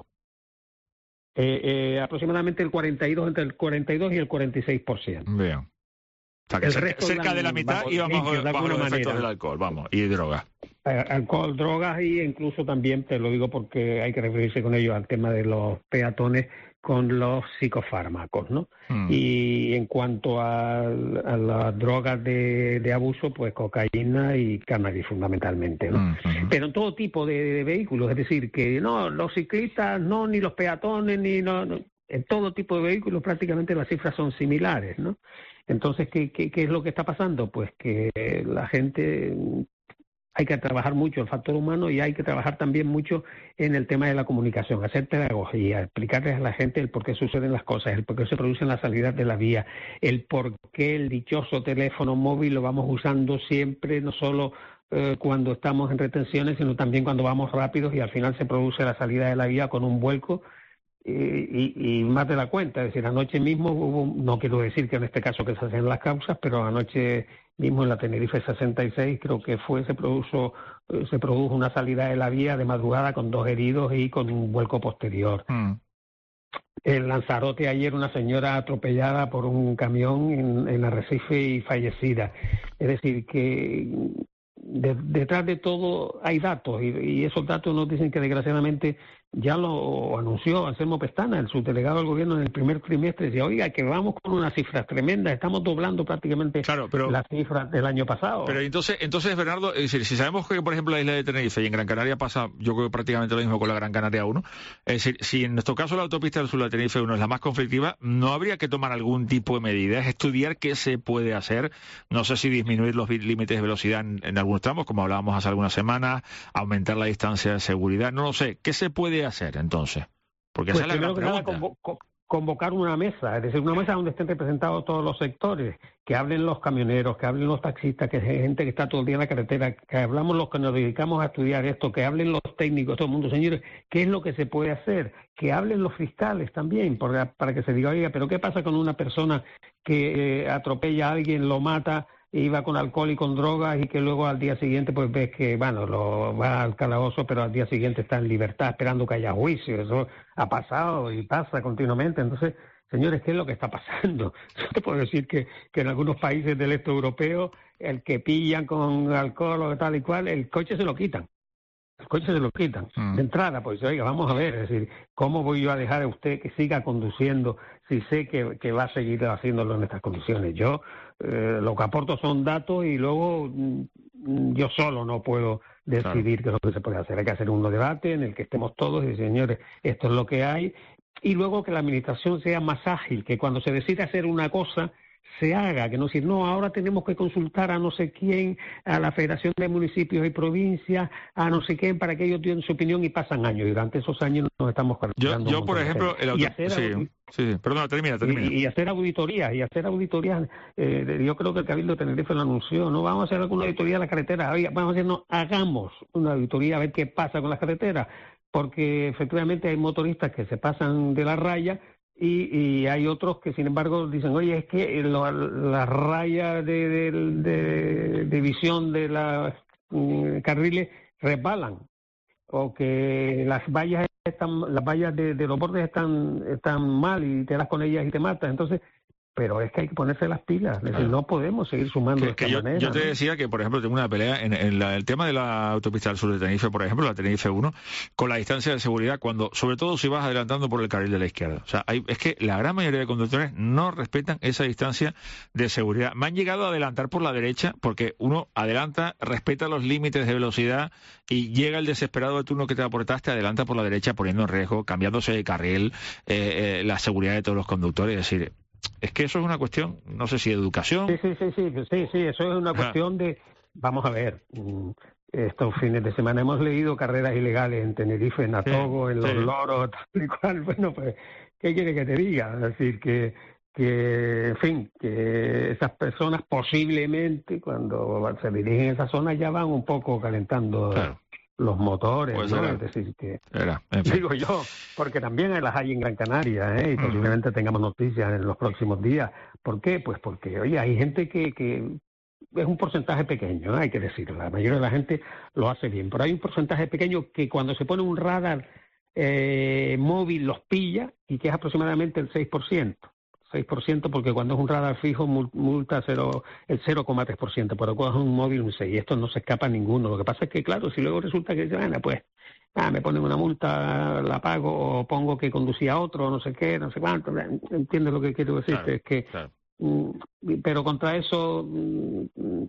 Eh, eh, aproximadamente el cuarenta y dos, entre el cuarenta y dos y el cuarenta y seis por ciento. Bien. O sea, que cerca, cerca de la mitad iba bajo, bajo, bajo los efectos del alcohol, vamos, y drogas. Alcohol, drogas, y incluso también, te lo digo porque hay que referirse con ello al tema de los peatones con los psicofármacos, ¿no? Mm. Y en cuanto a, a las drogas de, de abuso, pues cocaína y cannabis fundamentalmente, ¿no? Mm, mm. Pero en todo tipo de, de vehículos, es decir, que no, los ciclistas no, ni los peatones, ni no, no, en todo tipo de vehículos prácticamente las cifras son similares, ¿no? Entonces, ¿qué, qué, qué es lo que está pasando? Pues que la gente, hay que trabajar mucho el factor humano, y hay que trabajar también mucho en el tema de la comunicación, hacer pedagogía, explicarles a la gente el por qué suceden las cosas, el por qué se producen las salidas de la vía, el por qué el dichoso teléfono móvil lo vamos usando siempre, no solo eh, cuando estamos en retenciones, sino también cuando vamos rápidos y al final se produce la salida de la vía con un vuelco. Y, y, y más de la cuenta, es decir, anoche mismo hubo, no quiero decir que en este caso que se hacen las causas, pero anoche mismo en la Tenerife sesenta y seis creo que fue, se produjo, se produjo una salida de la vía de madrugada con dos heridos y con un vuelco posterior. Mm. En Lanzarote ayer una señora atropellada por un camión en, en Arrecife y fallecida. Es decir, que de, detrás de todo hay datos, y, y esos datos nos dicen que desgraciadamente ya lo anunció Anselmo Pestana, el subdelegado del gobierno, en el primer trimestre. Decía, oiga, que vamos con unas cifras tremendas, estamos doblando prácticamente claro, pero, las cifras del año pasado. Pero entonces, entonces Bernardo, es decir, si sabemos que, por ejemplo, la isla de Tenerife y en Gran Canaria pasa, yo creo que prácticamente lo mismo con la Gran Canaria uno, es decir, si en nuestro caso la autopista del sur de Tenerife uno es la más conflictiva, ¿no habría que tomar algún tipo de medidas, estudiar qué se puede hacer? No sé si disminuir los límites de velocidad en, en algunos tramos, como hablábamos hace algunas semanas, aumentar la distancia de seguridad, no lo sé. ¿Qué se puede hacer entonces? Porque pues esa es la gran pregunta. Convo convocar una mesa, es decir, una mesa donde estén representados todos los sectores, que hablen los camioneros, que hablen los taxistas, que hay gente que está todo el día en la carretera, que hablamos los que nos dedicamos a estudiar esto, que hablen los técnicos, todo el mundo, señores, ¿qué es lo que se puede hacer? Que hablen los fiscales también, para, para que se diga, oiga, pero ¿qué pasa con una persona que eh, atropella a alguien, lo mata, iba con alcohol y con drogas y que luego al día siguiente pues ves que, bueno, lo va al calabozo, pero al día siguiente está en libertad esperando que haya juicio? Eso ha pasado y pasa continuamente. Entonces, señores, ¿qué es lo que está pasando? Yo te puedo decir que, que en algunos países del este europeo, el que pillan con alcohol o tal y cual, el coche se lo quitan. El coche se lo quitan. Mm. De entrada, pues, oiga, vamos a ver, es decir, ¿cómo voy yo a dejar a usted que siga conduciendo si sé que, que va a seguir haciéndolo en estas condiciones? Yo eh, lo que aporto son datos y luego mm, yo solo no puedo decidir claro. qué es lo que se puede hacer. Hay que hacer un debate en el que estemos todos y decir, señores, esto es lo que hay, y luego que la administración sea más ágil, que cuando se decide hacer una cosa se haga, que no decir, no, ahora tenemos que consultar a no sé quién, a la Federación de Municipios y Provincias, a no sé quién, para que ellos den su opinión y pasan años, y durante esos años nos estamos Yo, yo por ejemplo, el auto... hacer sí, sí, perdona, termina, termina. Y, y hacer auditorías, y hacer auditorías, eh, yo creo que el Cabildo de Tenerife lo anunció, no vamos a hacer alguna auditoría de la carretera, oiga, vamos a hacer, no, hagamos una auditoría a ver qué pasa con las carreteras, porque efectivamente hay motoristas que se pasan de la raya. Y, y hay otros que, sin embargo, dicen, oye, es que lo, la raya de, de, de, de visión de los mm, carriles resbalan, o que las vallas están, las vallas de, de los bordes están, están mal y te das con ellas y te matas. Entonces, pero es que hay que ponerse las pilas, es decir, claro. no podemos seguir sumando de esta que yo, manera. Yo te ¿no? decía que, por ejemplo, tengo una pelea en, en la, el tema de la autopista del sur de Tenerife, por ejemplo, la Tenerife uno, con la distancia de seguridad, cuando, sobre todo si vas adelantando por el carril de la izquierda. O sea, hay, es que la gran mayoría de conductores no respetan esa distancia de seguridad. Me han llegado a adelantar por la derecha, porque uno adelanta, respeta los límites de velocidad y llega el desesperado de turno que te va por detrás, te adelanta por la derecha poniendo en riesgo, cambiándose de carril, eh, eh, la seguridad de todos los conductores. Es decir, es que eso es una cuestión, no sé si de educación. Sí, sí, sí, sí, sí, sí, eso es una cuestión de, vamos a ver, estos fines de semana hemos leído carreras ilegales en Tenerife, en Atogo, sí, en Los sí. Loros, tal y cual. Bueno, pues, ¿qué quiere que te diga? Es decir, que, que, en fin, que esas personas posiblemente cuando se dirigen a esa zona ya van un poco calentando... Claro. los motores, pues ¿no? Era, es decir, que era, en fin. digo yo, porque también las hay en Gran Canaria, ¿eh? Y uh-huh. posiblemente tengamos noticias en los próximos días. ¿Por qué? Pues porque, oye, hay gente que, que es un porcentaje pequeño, ¿eh? Hay que decirlo, la mayoría de la gente lo hace bien, pero hay un porcentaje pequeño que cuando se pone un radar eh, móvil los pilla y que es aproximadamente el seis por ciento. seis por ciento porque cuando es un radar fijo multa cero, el cero coma tres por ciento, pero cuando es un móvil un seis por ciento, y esto no se escapa a ninguno. Lo que pasa es que, claro, si luego resulta que, bueno, pues, ah, me ponen una multa, la pago, o pongo que conducía a otro, no sé qué, no sé cuánto, ¿entiendes lo que quiero decir? Claro, es que, claro. mm, pero contra eso, mm,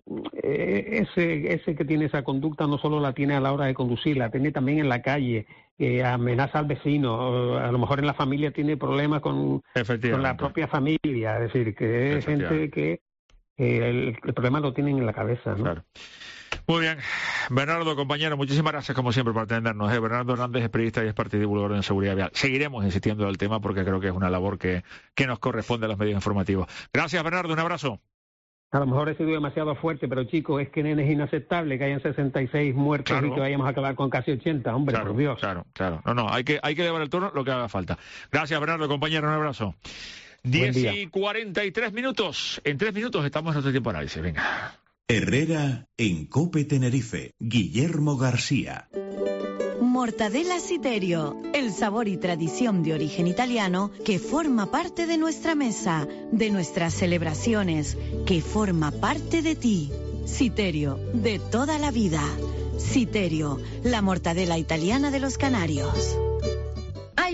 ese, ese que tiene esa conducta no solo la tiene a la hora de conducir, la tiene también en la calle, que amenaza al vecino, a lo mejor en la familia tiene problemas con, con la propia familia, es decir, que es gente que eh, el, el problema lo tienen en la cabeza, ¿no? Claro. Muy bien, Bernardo, compañero, muchísimas gracias como siempre por atendernos. ¿eh? Bernardo Hernández es periodista y es parte divulgador en seguridad vial. Seguiremos insistiendo en el tema porque creo que es una labor que, que nos corresponde a los medios informativos. Gracias, Bernardo, un abrazo. A lo mejor he sido demasiado fuerte, pero chicos, es que nene, es inaceptable que hayan sesenta y seis muertos claro. y que vayamos a acabar con casi ochenta, hombre, claro, por Dios. Claro, claro. No, no, hay que, hay que elevar el tono lo que haga falta. Gracias, Bernardo, compañero, un abrazo. diez y cuarenta y tres minutos. En tres minutos estamos en nuestro tiempo de análisis. Venga. Herrera en COPE Tenerife. Guillermo García. Mortadela Citerio, el sabor y tradición de origen italiano que forma parte de nuestra mesa, de nuestras celebraciones, que forma parte de ti. Citerio, de toda la vida. Citerio, la mortadela italiana de los Canarios.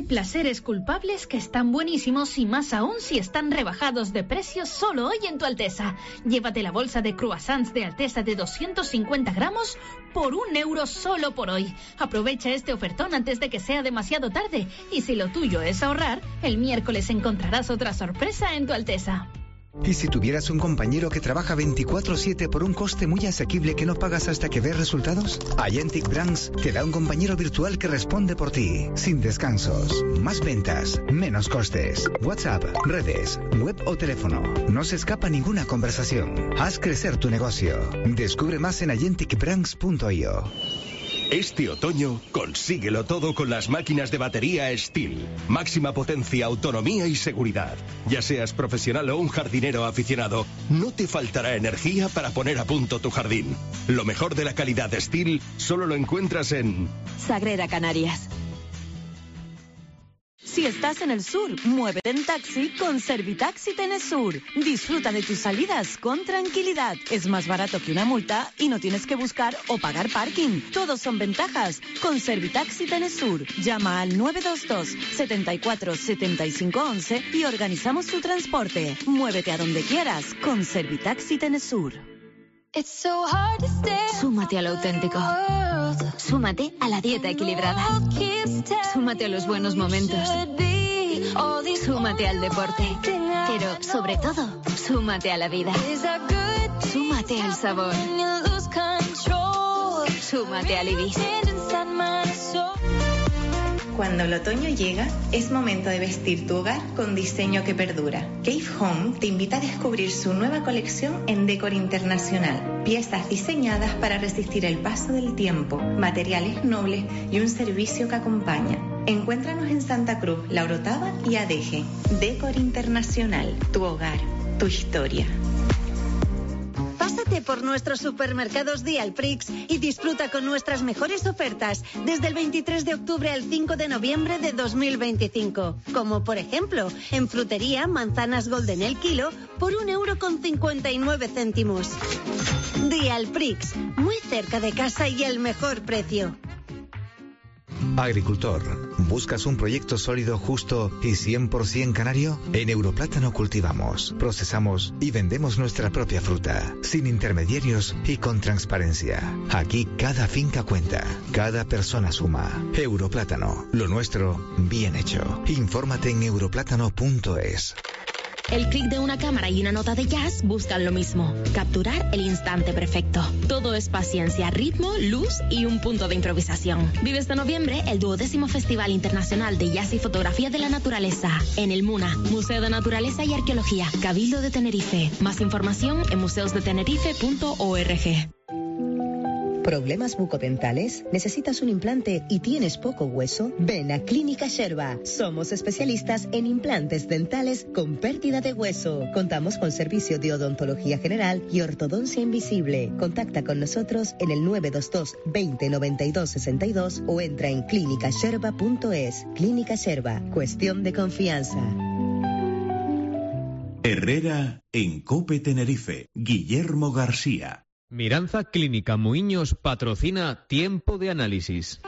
placeres culpables que están buenísimos y más aún si están rebajados de precio solo hoy en Tu Alteza. Llévate la bolsa de croissants de Alteza de doscientos cincuenta gramos por un euro solo por hoy. Aprovecha este ofertón antes de que sea demasiado tarde. Y si lo tuyo es ahorrar, el miércoles encontrarás otra sorpresa en Tu Alteza. ¿Y si tuvieras un compañero que trabaja veinticuatro siete por un coste muy asequible que no pagas hasta que ves resultados? Ayentic Brands te da un compañero virtual que responde por ti, sin descansos. Más ventas, menos costes. WhatsApp, redes, web o teléfono. No se escapa ninguna conversación. Haz crecer tu negocio. Descubre más en ayentic brands punto i o. Este otoño, consíguelo todo con las máquinas de batería Steel. Máxima potencia, autonomía y seguridad. Ya seas profesional o un jardinero aficionado, no te faltará energía para poner a punto tu jardín. Lo mejor de la calidad Steel solo lo encuentras en Sagrera Canarias. Si estás en el sur, muévete en taxi con Servitaxi Tenesur. Disfruta de tus salidas con tranquilidad. Es más barato que una multa y no tienes que buscar o pagar parking. Todos son ventajas. Con Servitaxi Tenesur, llama al nueve dos dos, setenta y cuatro, setenta y cinco once y organizamos tu transporte. Muévete a donde quieras con Servitaxi Tenesur. Súmate a lo auténtico. Súmate a la dieta equilibrada. Súmate a los buenos momentos. Súmate al deporte. Pero, sobre todo, súmate a la vida. Súmate al sabor. Súmate al Ibis. Cuando el otoño llega, es momento de vestir tu hogar con diseño que perdura. Cave Home te invita a descubrir su nueva colección en Decor Internacional. Piezas diseñadas para resistir el paso del tiempo, materiales nobles y un servicio que acompaña. Encuéntranos en Santa Cruz, La Orotava y Adeje. Decor Internacional, tu hogar, tu historia. Pásate por nuestros supermercados Dialprix y disfruta con nuestras mejores ofertas desde el veintitrés de octubre al cinco de noviembre de dos mil veinticinco. Como por ejemplo, en frutería, manzanas Golden el kilo por un euro con cincuenta y nueve céntimos. Dialprix, muy cerca de casa y el mejor precio. Agricultor, ¿buscas un proyecto sólido, justo y cien por ciento canario? En Europlátano cultivamos, procesamos y vendemos nuestra propia fruta, sin intermediarios y con transparencia. Aquí cada finca cuenta, cada persona suma. Europlátano, lo nuestro bien hecho. Infórmate en europlátano punto es. El clic de una cámara y una nota de jazz buscan lo mismo, capturar el instante perfecto. Todo es paciencia, ritmo, luz y un punto de improvisación. Vive este noviembre el duodécimo Festival Internacional de Jazz y Fotografía de la Naturaleza en el MUNA, Museo de Naturaleza y Arqueología, Cabildo de Tenerife. Más información en museos de tenerife punto org. ¿Problemas bucodentales? ¿Necesitas un implante y tienes poco hueso? Ven a Clínica Sherba. Somos especialistas en implantes dentales con pérdida de hueso. Contamos con servicio de odontología general y ortodoncia invisible. Contacta con nosotros en el nueve dos dos, veinte, noventa y dos, sesenta y dos o entra en clínica sherba punto es. Clínica Sherba. Cuestión de confianza. Herrera en COPE Tenerife. Guillermo García. Miranza Clínica Muiños patrocina Tiempo de Análisis.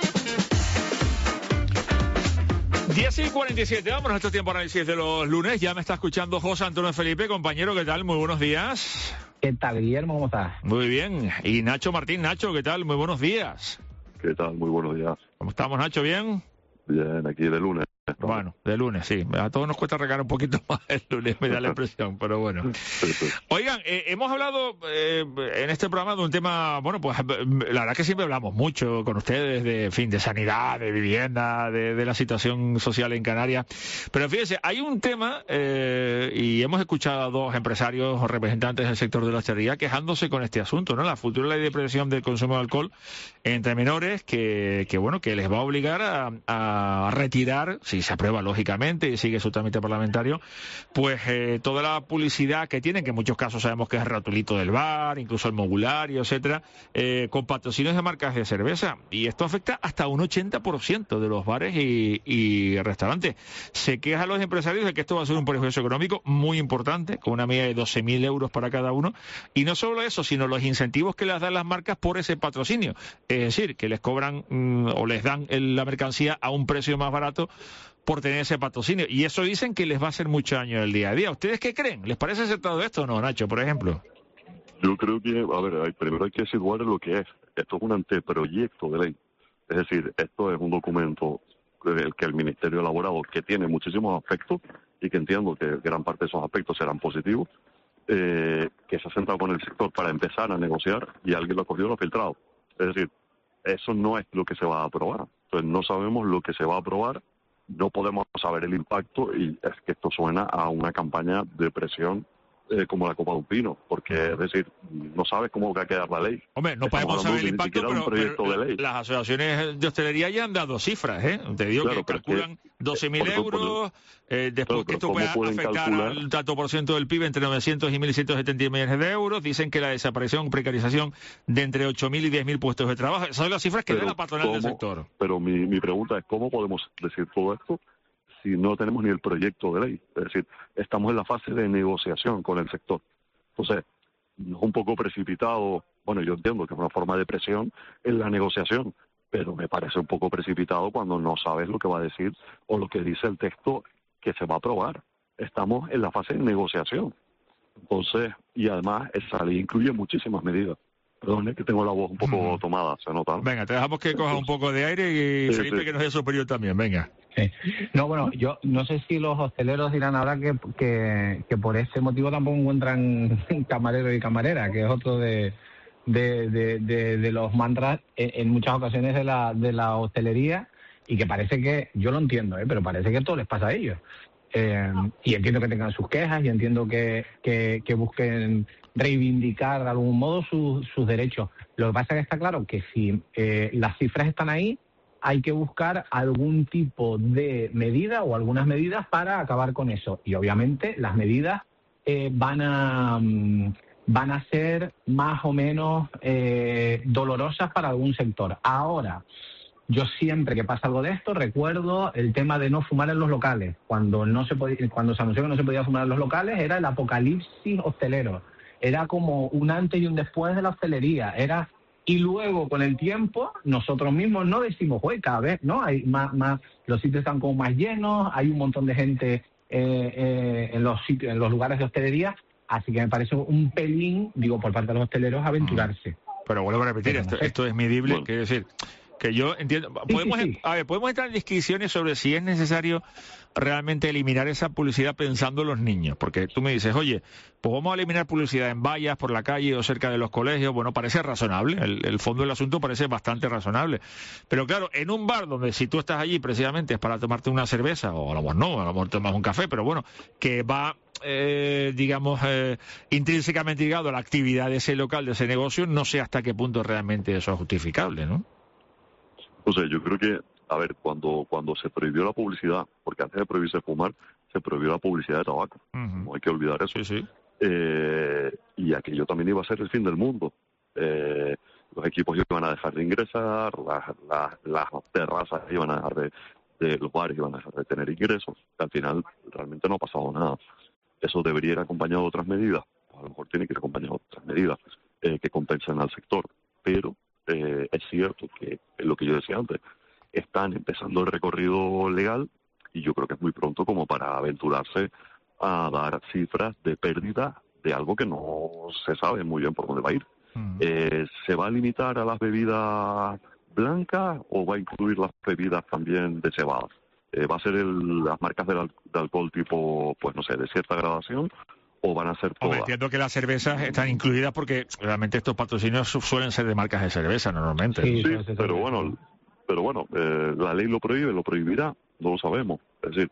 diez y cuarenta y siete, vamos a este tiempo de análisis de los lunes. Ya me está escuchando José Antonio Felipe, compañero, ¿qué tal? Muy buenos días. ¿Qué tal, Guillermo? ¿Cómo estás? Muy bien. Y Nacho Martín, Nacho, ¿qué tal? Muy buenos días. ¿Qué tal? Muy buenos días. ¿Cómo estamos, Nacho? ¿Bien? Bien, aquí de lunes. Bueno, de lunes, sí. A todos nos cuesta regar un poquito más el lunes, me da la impresión, pero bueno. Oigan, eh, hemos hablado eh, en este programa de un tema, bueno, pues la verdad que siempre hablamos mucho con ustedes de, en fin, de sanidad, de vivienda, de, de la situación social en Canarias. Pero fíjense, hay un tema, eh, y hemos escuchado a dos empresarios o representantes del sector de la hostelería quejándose con este asunto, ¿no? La futura ley de prevención del consumo de alcohol entre menores, que, que bueno, que les va a obligar a, a retirar, si si se aprueba lógicamente y sigue su trámite parlamentario, pues eh, toda la publicidad que tienen, que en muchos casos sabemos que es el ratulito del bar, incluso el Mogulario, etcétera, eh, con patrocinios de marcas de cerveza. Y esto afecta hasta un ochenta por ciento de los bares y, y restaurantes. Se quejan los empresarios de que esto va a ser un perjuicio económico muy importante, con una media de doce mil euros para cada uno. Y no solo eso, sino los incentivos que les dan las marcas por ese patrocinio. Es decir, que les cobran mmm, o les dan el, la mercancía a un precio más barato por tener ese patrocinio. Y eso dicen que les va a hacer mucho daño en el día a día. ¿Ustedes qué creen? ¿Les parece acertado esto o no, Nacho, por ejemplo? Yo creo que, a ver, hay, primero hay que situar lo que es. Esto es un anteproyecto de ley. Es decir, esto es un documento el que el Ministerio ha elaborado, que tiene muchísimos aspectos y que entiendo que gran parte de esos aspectos serán positivos, eh, que se ha sentado con el sector para empezar a negociar y alguien lo ha cogido y lo ha filtrado. Es decir, eso no es lo que se va a aprobar. Entonces no sabemos lo que se va a aprobar, no podemos saber el impacto y es que esto suena a una campaña de presión eh, como la Copa de un Pino, porque es decir, no sabes cómo va a quedar la ley. Hombre, no Estamos podemos saber el ni impacto, siquiera pero, un proyecto pero de ley. las asociaciones de hostelería ya han dado cifras, ¿eh? Te digo Claro, que pero calculan es que, doce mil por eso, por euros, eh, después claro, que esto pero pueda ¿cómo pueden afectar calcular? al tanto por ciento del P I B entre novecientos y mil ciento setenta millones de euros. Dicen que la desaparición, precarización de entre ocho mil y diez mil puestos de trabajo. Esas son las cifras que da Pero la patronal del ¿cómo? sector. Pero mi, mi pregunta es, ¿cómo podemos decir todo esto si no tenemos ni el proyecto de ley? Es decir, estamos en la fase de negociación con el sector. Entonces, es un poco precipitado, bueno, yo entiendo que es una forma de presión en la negociación, pero me parece un poco precipitado cuando no sabes lo que va a decir o lo que dice el texto que se va a aprobar. Estamos en la fase de negociación. Entonces, y además esa ley incluye muchísimas medidas. Perdón, es que tengo la voz un poco uh-huh. tomada, se nota. Venga, te dejamos que coja un poco de aire y sí, Felipe sí. que nos dé superior también, venga. Sí. No, bueno, yo no sé si los hosteleros dirán ahora que, que, que por ese motivo tampoco encuentran camareros y camareras, que es otro de, de, de, de, de los mantras en, en muchas ocasiones de la, de la hostelería, y que parece que, yo lo entiendo, ¿eh? Pero parece que todo les pasa a ellos. Eh, y entiendo que tengan sus quejas y entiendo que, que, que busquen reivindicar de algún modo su, sus derechos. Lo que pasa es que está claro que si eh, las cifras están ahí, hay que buscar algún tipo de medida o algunas medidas para acabar con eso. Y obviamente las medidas eh, van a um, van a ser más o menos eh, dolorosas para algún sector. Ahora, yo siempre que pasa algo de esto recuerdo el tema de no fumar en los locales. Cuando no se podía, cuando se anunció que no se podía fumar en los locales, era el apocalipsis hostelero. Era como un antes y un después de la hostelería. Era y luego con el tiempo nosotros mismos no decimos, oye, cada vez no hay más, más, los sitios están como más llenos, hay un montón de gente eh, eh, en los sitios, en los lugares de hostelería, así que me parece un pelín, digo, por parte de los hosteleros aventurarse. Pero vuelvo a repetir, Pero esto, no sé. esto es medible, bueno. Quiero decir, que yo entiendo, Sí, podemos, sí, sí. a ver, podemos entrar en discusiones sobre si es necesario realmente eliminar esa publicidad pensando en los niños, porque tú me dices, oye, pues vamos a eliminar publicidad en vallas, por la calle o cerca de los colegios. Bueno, parece razonable, el, el fondo del asunto parece bastante razonable, pero claro, en un bar donde si tú estás allí precisamente es para tomarte una cerveza, o a lo mejor no, a lo mejor tomas un café, pero bueno, que va Eh, digamos, eh, intrínsecamente ligado a la actividad de ese local, de ese negocio, no sé hasta qué punto realmente eso es justificable, ¿no? O sea, yo creo que, a ver, cuando cuando se prohibió la publicidad, porque antes de prohibirse fumar, se prohibió la publicidad de tabaco. Uh-huh. No hay que olvidar eso. Sí, sí. Eh, y aquello también iba a ser el fin del mundo. Eh, los equipos iban a dejar de ingresar, las, las, las terrazas iban a dejar de, de, los bares iban a dejar de tener ingresos. Al final, realmente no ha pasado nada. Eso debería ir acompañado de otras medidas. A lo mejor tiene que ir acompañado de otras medidas eh, que compensen al sector. Pero eh, es cierto que, es lo que yo decía antes, están empezando el recorrido legal y yo creo que es muy pronto como para aventurarse a dar cifras de pérdida de algo que no se sabe muy bien por dónde va a ir. Mm. Eh, ¿Se va a limitar a las bebidas blancas o va a incluir las bebidas también de cebadas? Eh, ¿Va a ser el, las marcas de, al, de alcohol tipo, pues no sé, de cierta gradación o van a ser todas? Hombre, entiendo que las cervezas están incluidas porque realmente estos patrocinios suelen ser de marcas de cerveza normalmente. Sí, sí, pero bueno, pero bueno, eh, la ley lo prohíbe, lo prohibirá, no lo sabemos. Es decir,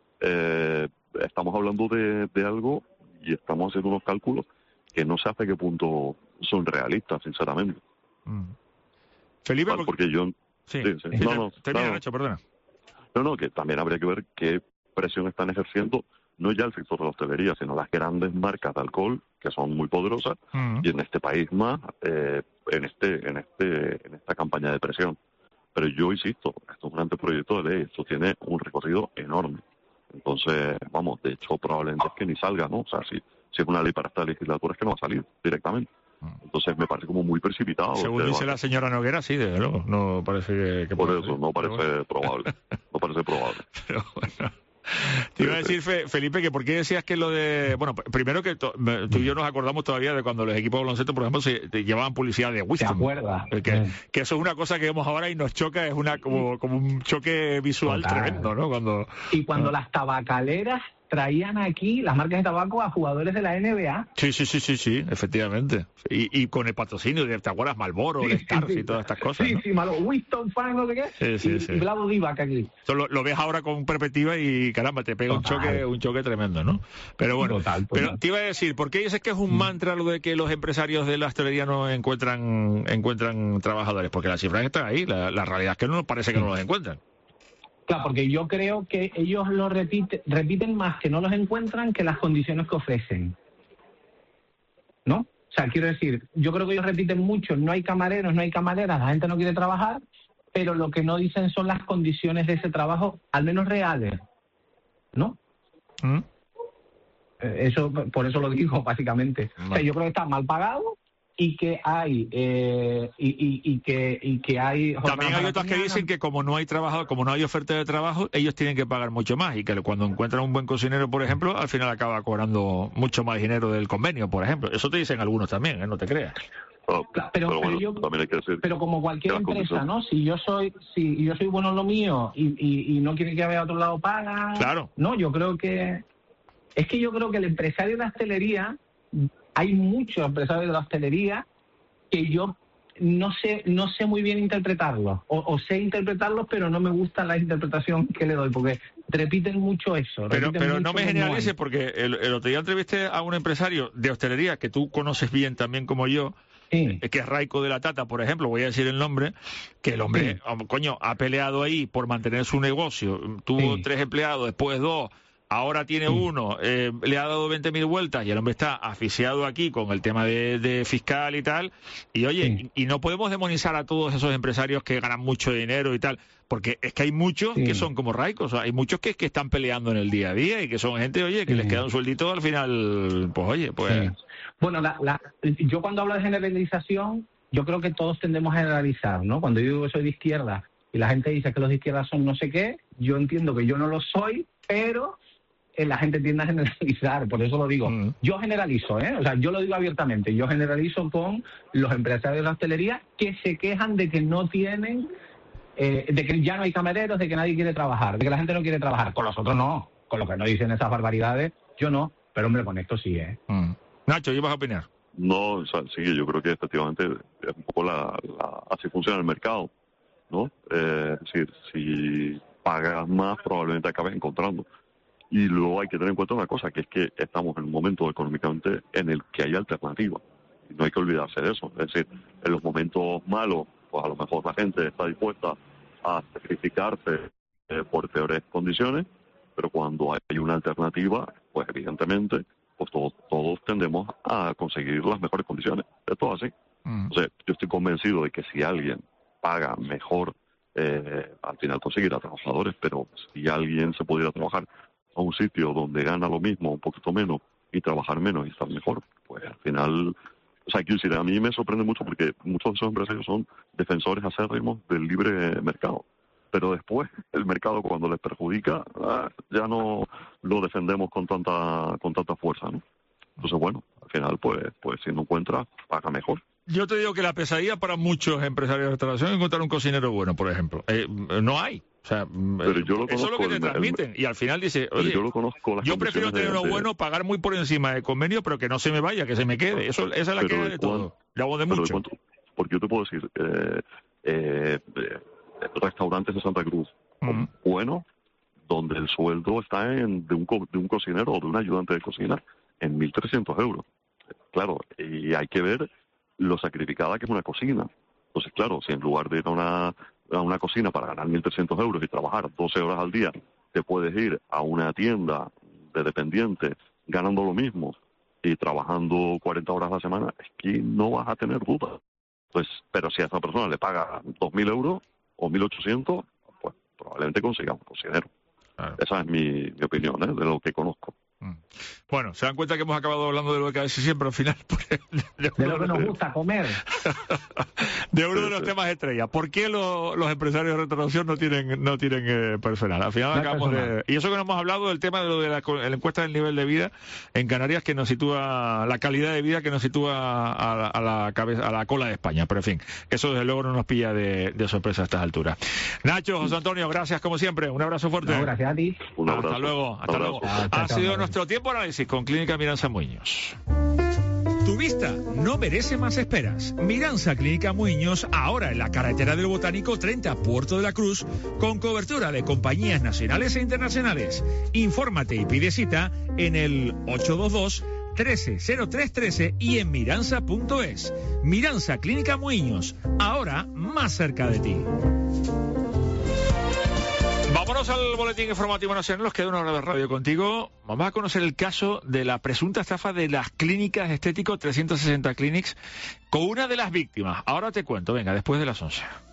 eh, estamos hablando de, de algo y estamos haciendo unos cálculos que no sé hasta qué punto son realistas, sinceramente. Mm. Felipe, vale, porque yo... Sí, sí, sí. sí. No, no, Termina, no, Nacho, perdona. No, no, que también habría que ver qué presión están ejerciendo, no ya el sector de la hostelería, sino las grandes marcas de alcohol, que son muy poderosas, Mm. y en este país más, eh, en este en este en esta campaña de presión. Pero yo insisto, esto es un anteproyecto de ley, esto tiene un recorrido enorme. Entonces, vamos, de hecho, probablemente es que ni salga, ¿no? O sea, si, si es una ley para esta legislatura, es que no va a salir directamente. Entonces, me parece como muy precipitado. Según este dice debate. la señora Noguera, sí, desde luego. No parece que... que Por pueda eso, ser. no parece Pero bueno. probable. No parece probable. Pero bueno. Te iba a decir, Fe- Felipe, que por qué decías que lo de... Bueno, p- primero que to- me- tú y yo nos acordamos todavía de cuando los equipos de baloncesto, por ejemplo, se te llevaban publicidad de Winston. ¿Te acuerdas? Eh, Que, que eso es una cosa que vemos ahora y nos choca, es una como, como un choque visual Total. tremendo, ¿no? Cuando Y cuando ah. las tabacaleras traían aquí, las marcas de tabaco, a jugadores de la N B A. Sí, sí, sí, sí, sí, efectivamente. Y, y con el patrocinio de, ¿te acuerdas? Marlboro, Sí, Stars sí. y todas estas cosas, Sí, ¿no? sí, malo. Winston Fan, no sé qué. Sí, sí, y, sí. y Vlado Divac aquí. Esto lo, lo ves ahora con perspectiva y caramba, te pega un Total. choque un choque tremendo, ¿no? Pero bueno, Total, total. pero te iba a decir, ¿por qué dices que es un mantra lo de que los empresarios de la hostelería no encuentran encuentran trabajadores? Porque las cifras están ahí, la, la realidad es que no nos parece que no los encuentran. Claro, porque yo creo que ellos lo repiten, repiten más que no los encuentran que las condiciones que ofrecen. ¿No? O sea, quiero decir, yo creo que ellos repiten mucho, no hay camareros, no hay camareras, la gente no quiere trabajar, pero lo que no dicen son las condiciones de ese trabajo, al menos reales. ¿No? ¿Mm? Eh, Eso, por eso lo digo, básicamente. O sea, yo creo que está mal pagado y que hay eh, y, y, y que y que hay También hay otras que jornadas dicen que como no hay trabajo, como no hay oferta de trabajo, ellos tienen que pagar mucho más y que cuando encuentran un buen cocinero, por ejemplo, al final acaba cobrando mucho más dinero del convenio, por ejemplo. Eso te dicen algunos también, ¿eh? No te creas. Pero, pero, pero bueno, pero yo- también hay que decir pero como cualquier que las empresa, condiciones- ¿no? Si yo soy si yo soy bueno en lo mío y, y, y no quiere que vaya a otro lado, paga. Claro. No, yo creo que es que yo creo que el empresario de la hostelería, hay muchos empresarios de la hostelería que yo no sé no sé muy bien interpretarlos o, o sé interpretarlos, pero no me gusta la interpretación que le doy porque repiten mucho eso. Pero, repiten pero mucho no me que generalices hay. porque el, el otro día entrevisté a un empresario de hostelería que tú conoces bien también como yo, Sí. eh, que es Raico de la Tata, por ejemplo, voy a decir el nombre, que el hombre, oh, coño, ha peleado ahí por mantener su negocio, tuvo Sí. tres empleados, después dos, ahora tiene uno, eh, le ha dado veinte mil vueltas y el hombre está asfixiado aquí con el tema de, de fiscal y tal, y oye, y, y no podemos demonizar a todos esos empresarios que ganan mucho dinero y tal, porque es que hay muchos Sí. que son como Raico, o sea, hay muchos que, que están peleando en el día a día y que son gente, oye, que Sí. les queda un sueldito al final, pues oye, pues... Sí. Bueno, la, la, yo cuando hablo de generalización, yo creo que todos tendemos a generalizar, ¿no? Cuando yo digo que soy de izquierda y la gente dice que los de izquierda son no sé qué, yo entiendo que yo no lo soy, pero eh, la gente tiende a generalizar, por eso lo digo. Mm. Yo generalizo, ¿eh? O sea, yo lo digo abiertamente, yo generalizo con los empresarios de la hostelería que se quejan de que no tienen, eh, de que ya no hay camareros, de que nadie quiere trabajar, de que la gente no quiere trabajar. Con los otros no, con los que no dicen esas barbaridades, yo no, pero hombre, con esto sí, ¿eh? Mm. Nacho, ¿y vas a opinar? No, o sea, sí, yo creo que efectivamente es un poco la, la- así funciona el mercado, ¿no? Eh, es decir, si pagas más, probablemente acabes encontrando. Y luego hay que tener en cuenta una cosa, que es que estamos en un momento económicamente en el que hay alternativas. Y no hay que olvidarse de eso. Es decir, en los momentos malos, pues a lo mejor la gente está dispuesta a sacrificarse eh, por peores condiciones, pero cuando hay una alternativa, pues evidentemente pues todos, todos tendemos a conseguir las mejores condiciones. Esto es así. Mm. O sea, yo estoy convencido de que si alguien paga mejor, eh, al final conseguirá trabajadores, pero si alguien se pudiera trabajar a un sitio donde gana lo mismo, un poquito menos, y trabajar menos y estar mejor, pues al final, o sea, quiero decir, a mí me sorprende mucho porque muchos de esos empresarios son defensores acérrimos del libre mercado. Pero después el mercado cuando les perjudica ah, ya no lo defendemos con tanta con tanta fuerza, ¿no? Entonces bueno, al final pues pues si no encuentras, paga mejor. Yo te digo que la pesadilla para muchos empresarios de restauración es encontrar un cocinero bueno, por ejemplo. Eh, no hay. O sea, Pero yo lo eso es lo conozco, que te el- transmiten. Y al final dice, Pero oye, yo lo conozco las yo prefiero condiciones tener uno de- de- bueno, pagar muy por encima del convenio, pero que no se me vaya, que se me quede. Eso, esa es la Pero queja de de cuán- todo. Le hago de pero mucho. cuánto- porque yo te puedo decir, eh, eh, eh, restaurantes de Santa Cruz, Mm. bueno, donde el sueldo está en de un, co- de un cocinero o de un ayudante de cocina en mil trescientos euros. Claro, y hay que ver lo sacrificada que es una cocina. Entonces, claro, si en lugar de ir a una a una cocina para ganar mil trescientos euros y trabajar doce horas al día, te puedes ir a una tienda de dependiente ganando lo mismo y trabajando cuarenta horas a la semana, es que no vas a tener duda. Pues, pero si a esa persona le paga dos mil euros o mil ochocientos, pues probablemente consiga un cocinero. Claro. Esa es mi, mi opinión, ¿eh? De lo que conozco. Bueno, se dan cuenta que hemos acabado hablando de lo que casi siempre al final. De, de lo que nos gusta comer. De uno de los temas estrella. ¿Por qué lo, los empresarios de restauración no tienen no tienen eh, personal? Al final no acabamos personal. de... Y eso que no hemos hablado del tema de lo de la, la encuesta del nivel de vida en Canarias, que nos sitúa, la calidad de vida que nos sitúa a, a, la, cabeza, a la cola de España. Pero en fin, eso desde luego no nos pilla de, de sorpresa a estas alturas. Nacho, José Antonio, gracias como siempre. Un abrazo fuerte. No, gracias a ti. Un abrazo. Hasta luego. Hasta luego. Chao, ha chao, sido chao. nuestro tiempo análisis con Clínica Miranza Muñoz. Tu vista no merece más esperas. Miranza Clínica Muñoz, ahora en la carretera del Botánico treinta, Puerto de la Cruz, con cobertura de compañías nacionales e internacionales. Infórmate y pide cita en el ocho dos dos, trece cero tres trece y en miranza punto es. Miranza Clínica Muñoz, ahora más cerca de ti. Vámonos al boletín informativo nacional, nos queda una hora de radio contigo. Vamos a conocer el caso de la presunta estafa de las clínicas estéticos trescientos sesenta Clinics con una de las víctimas. Ahora te cuento, venga, después de las once.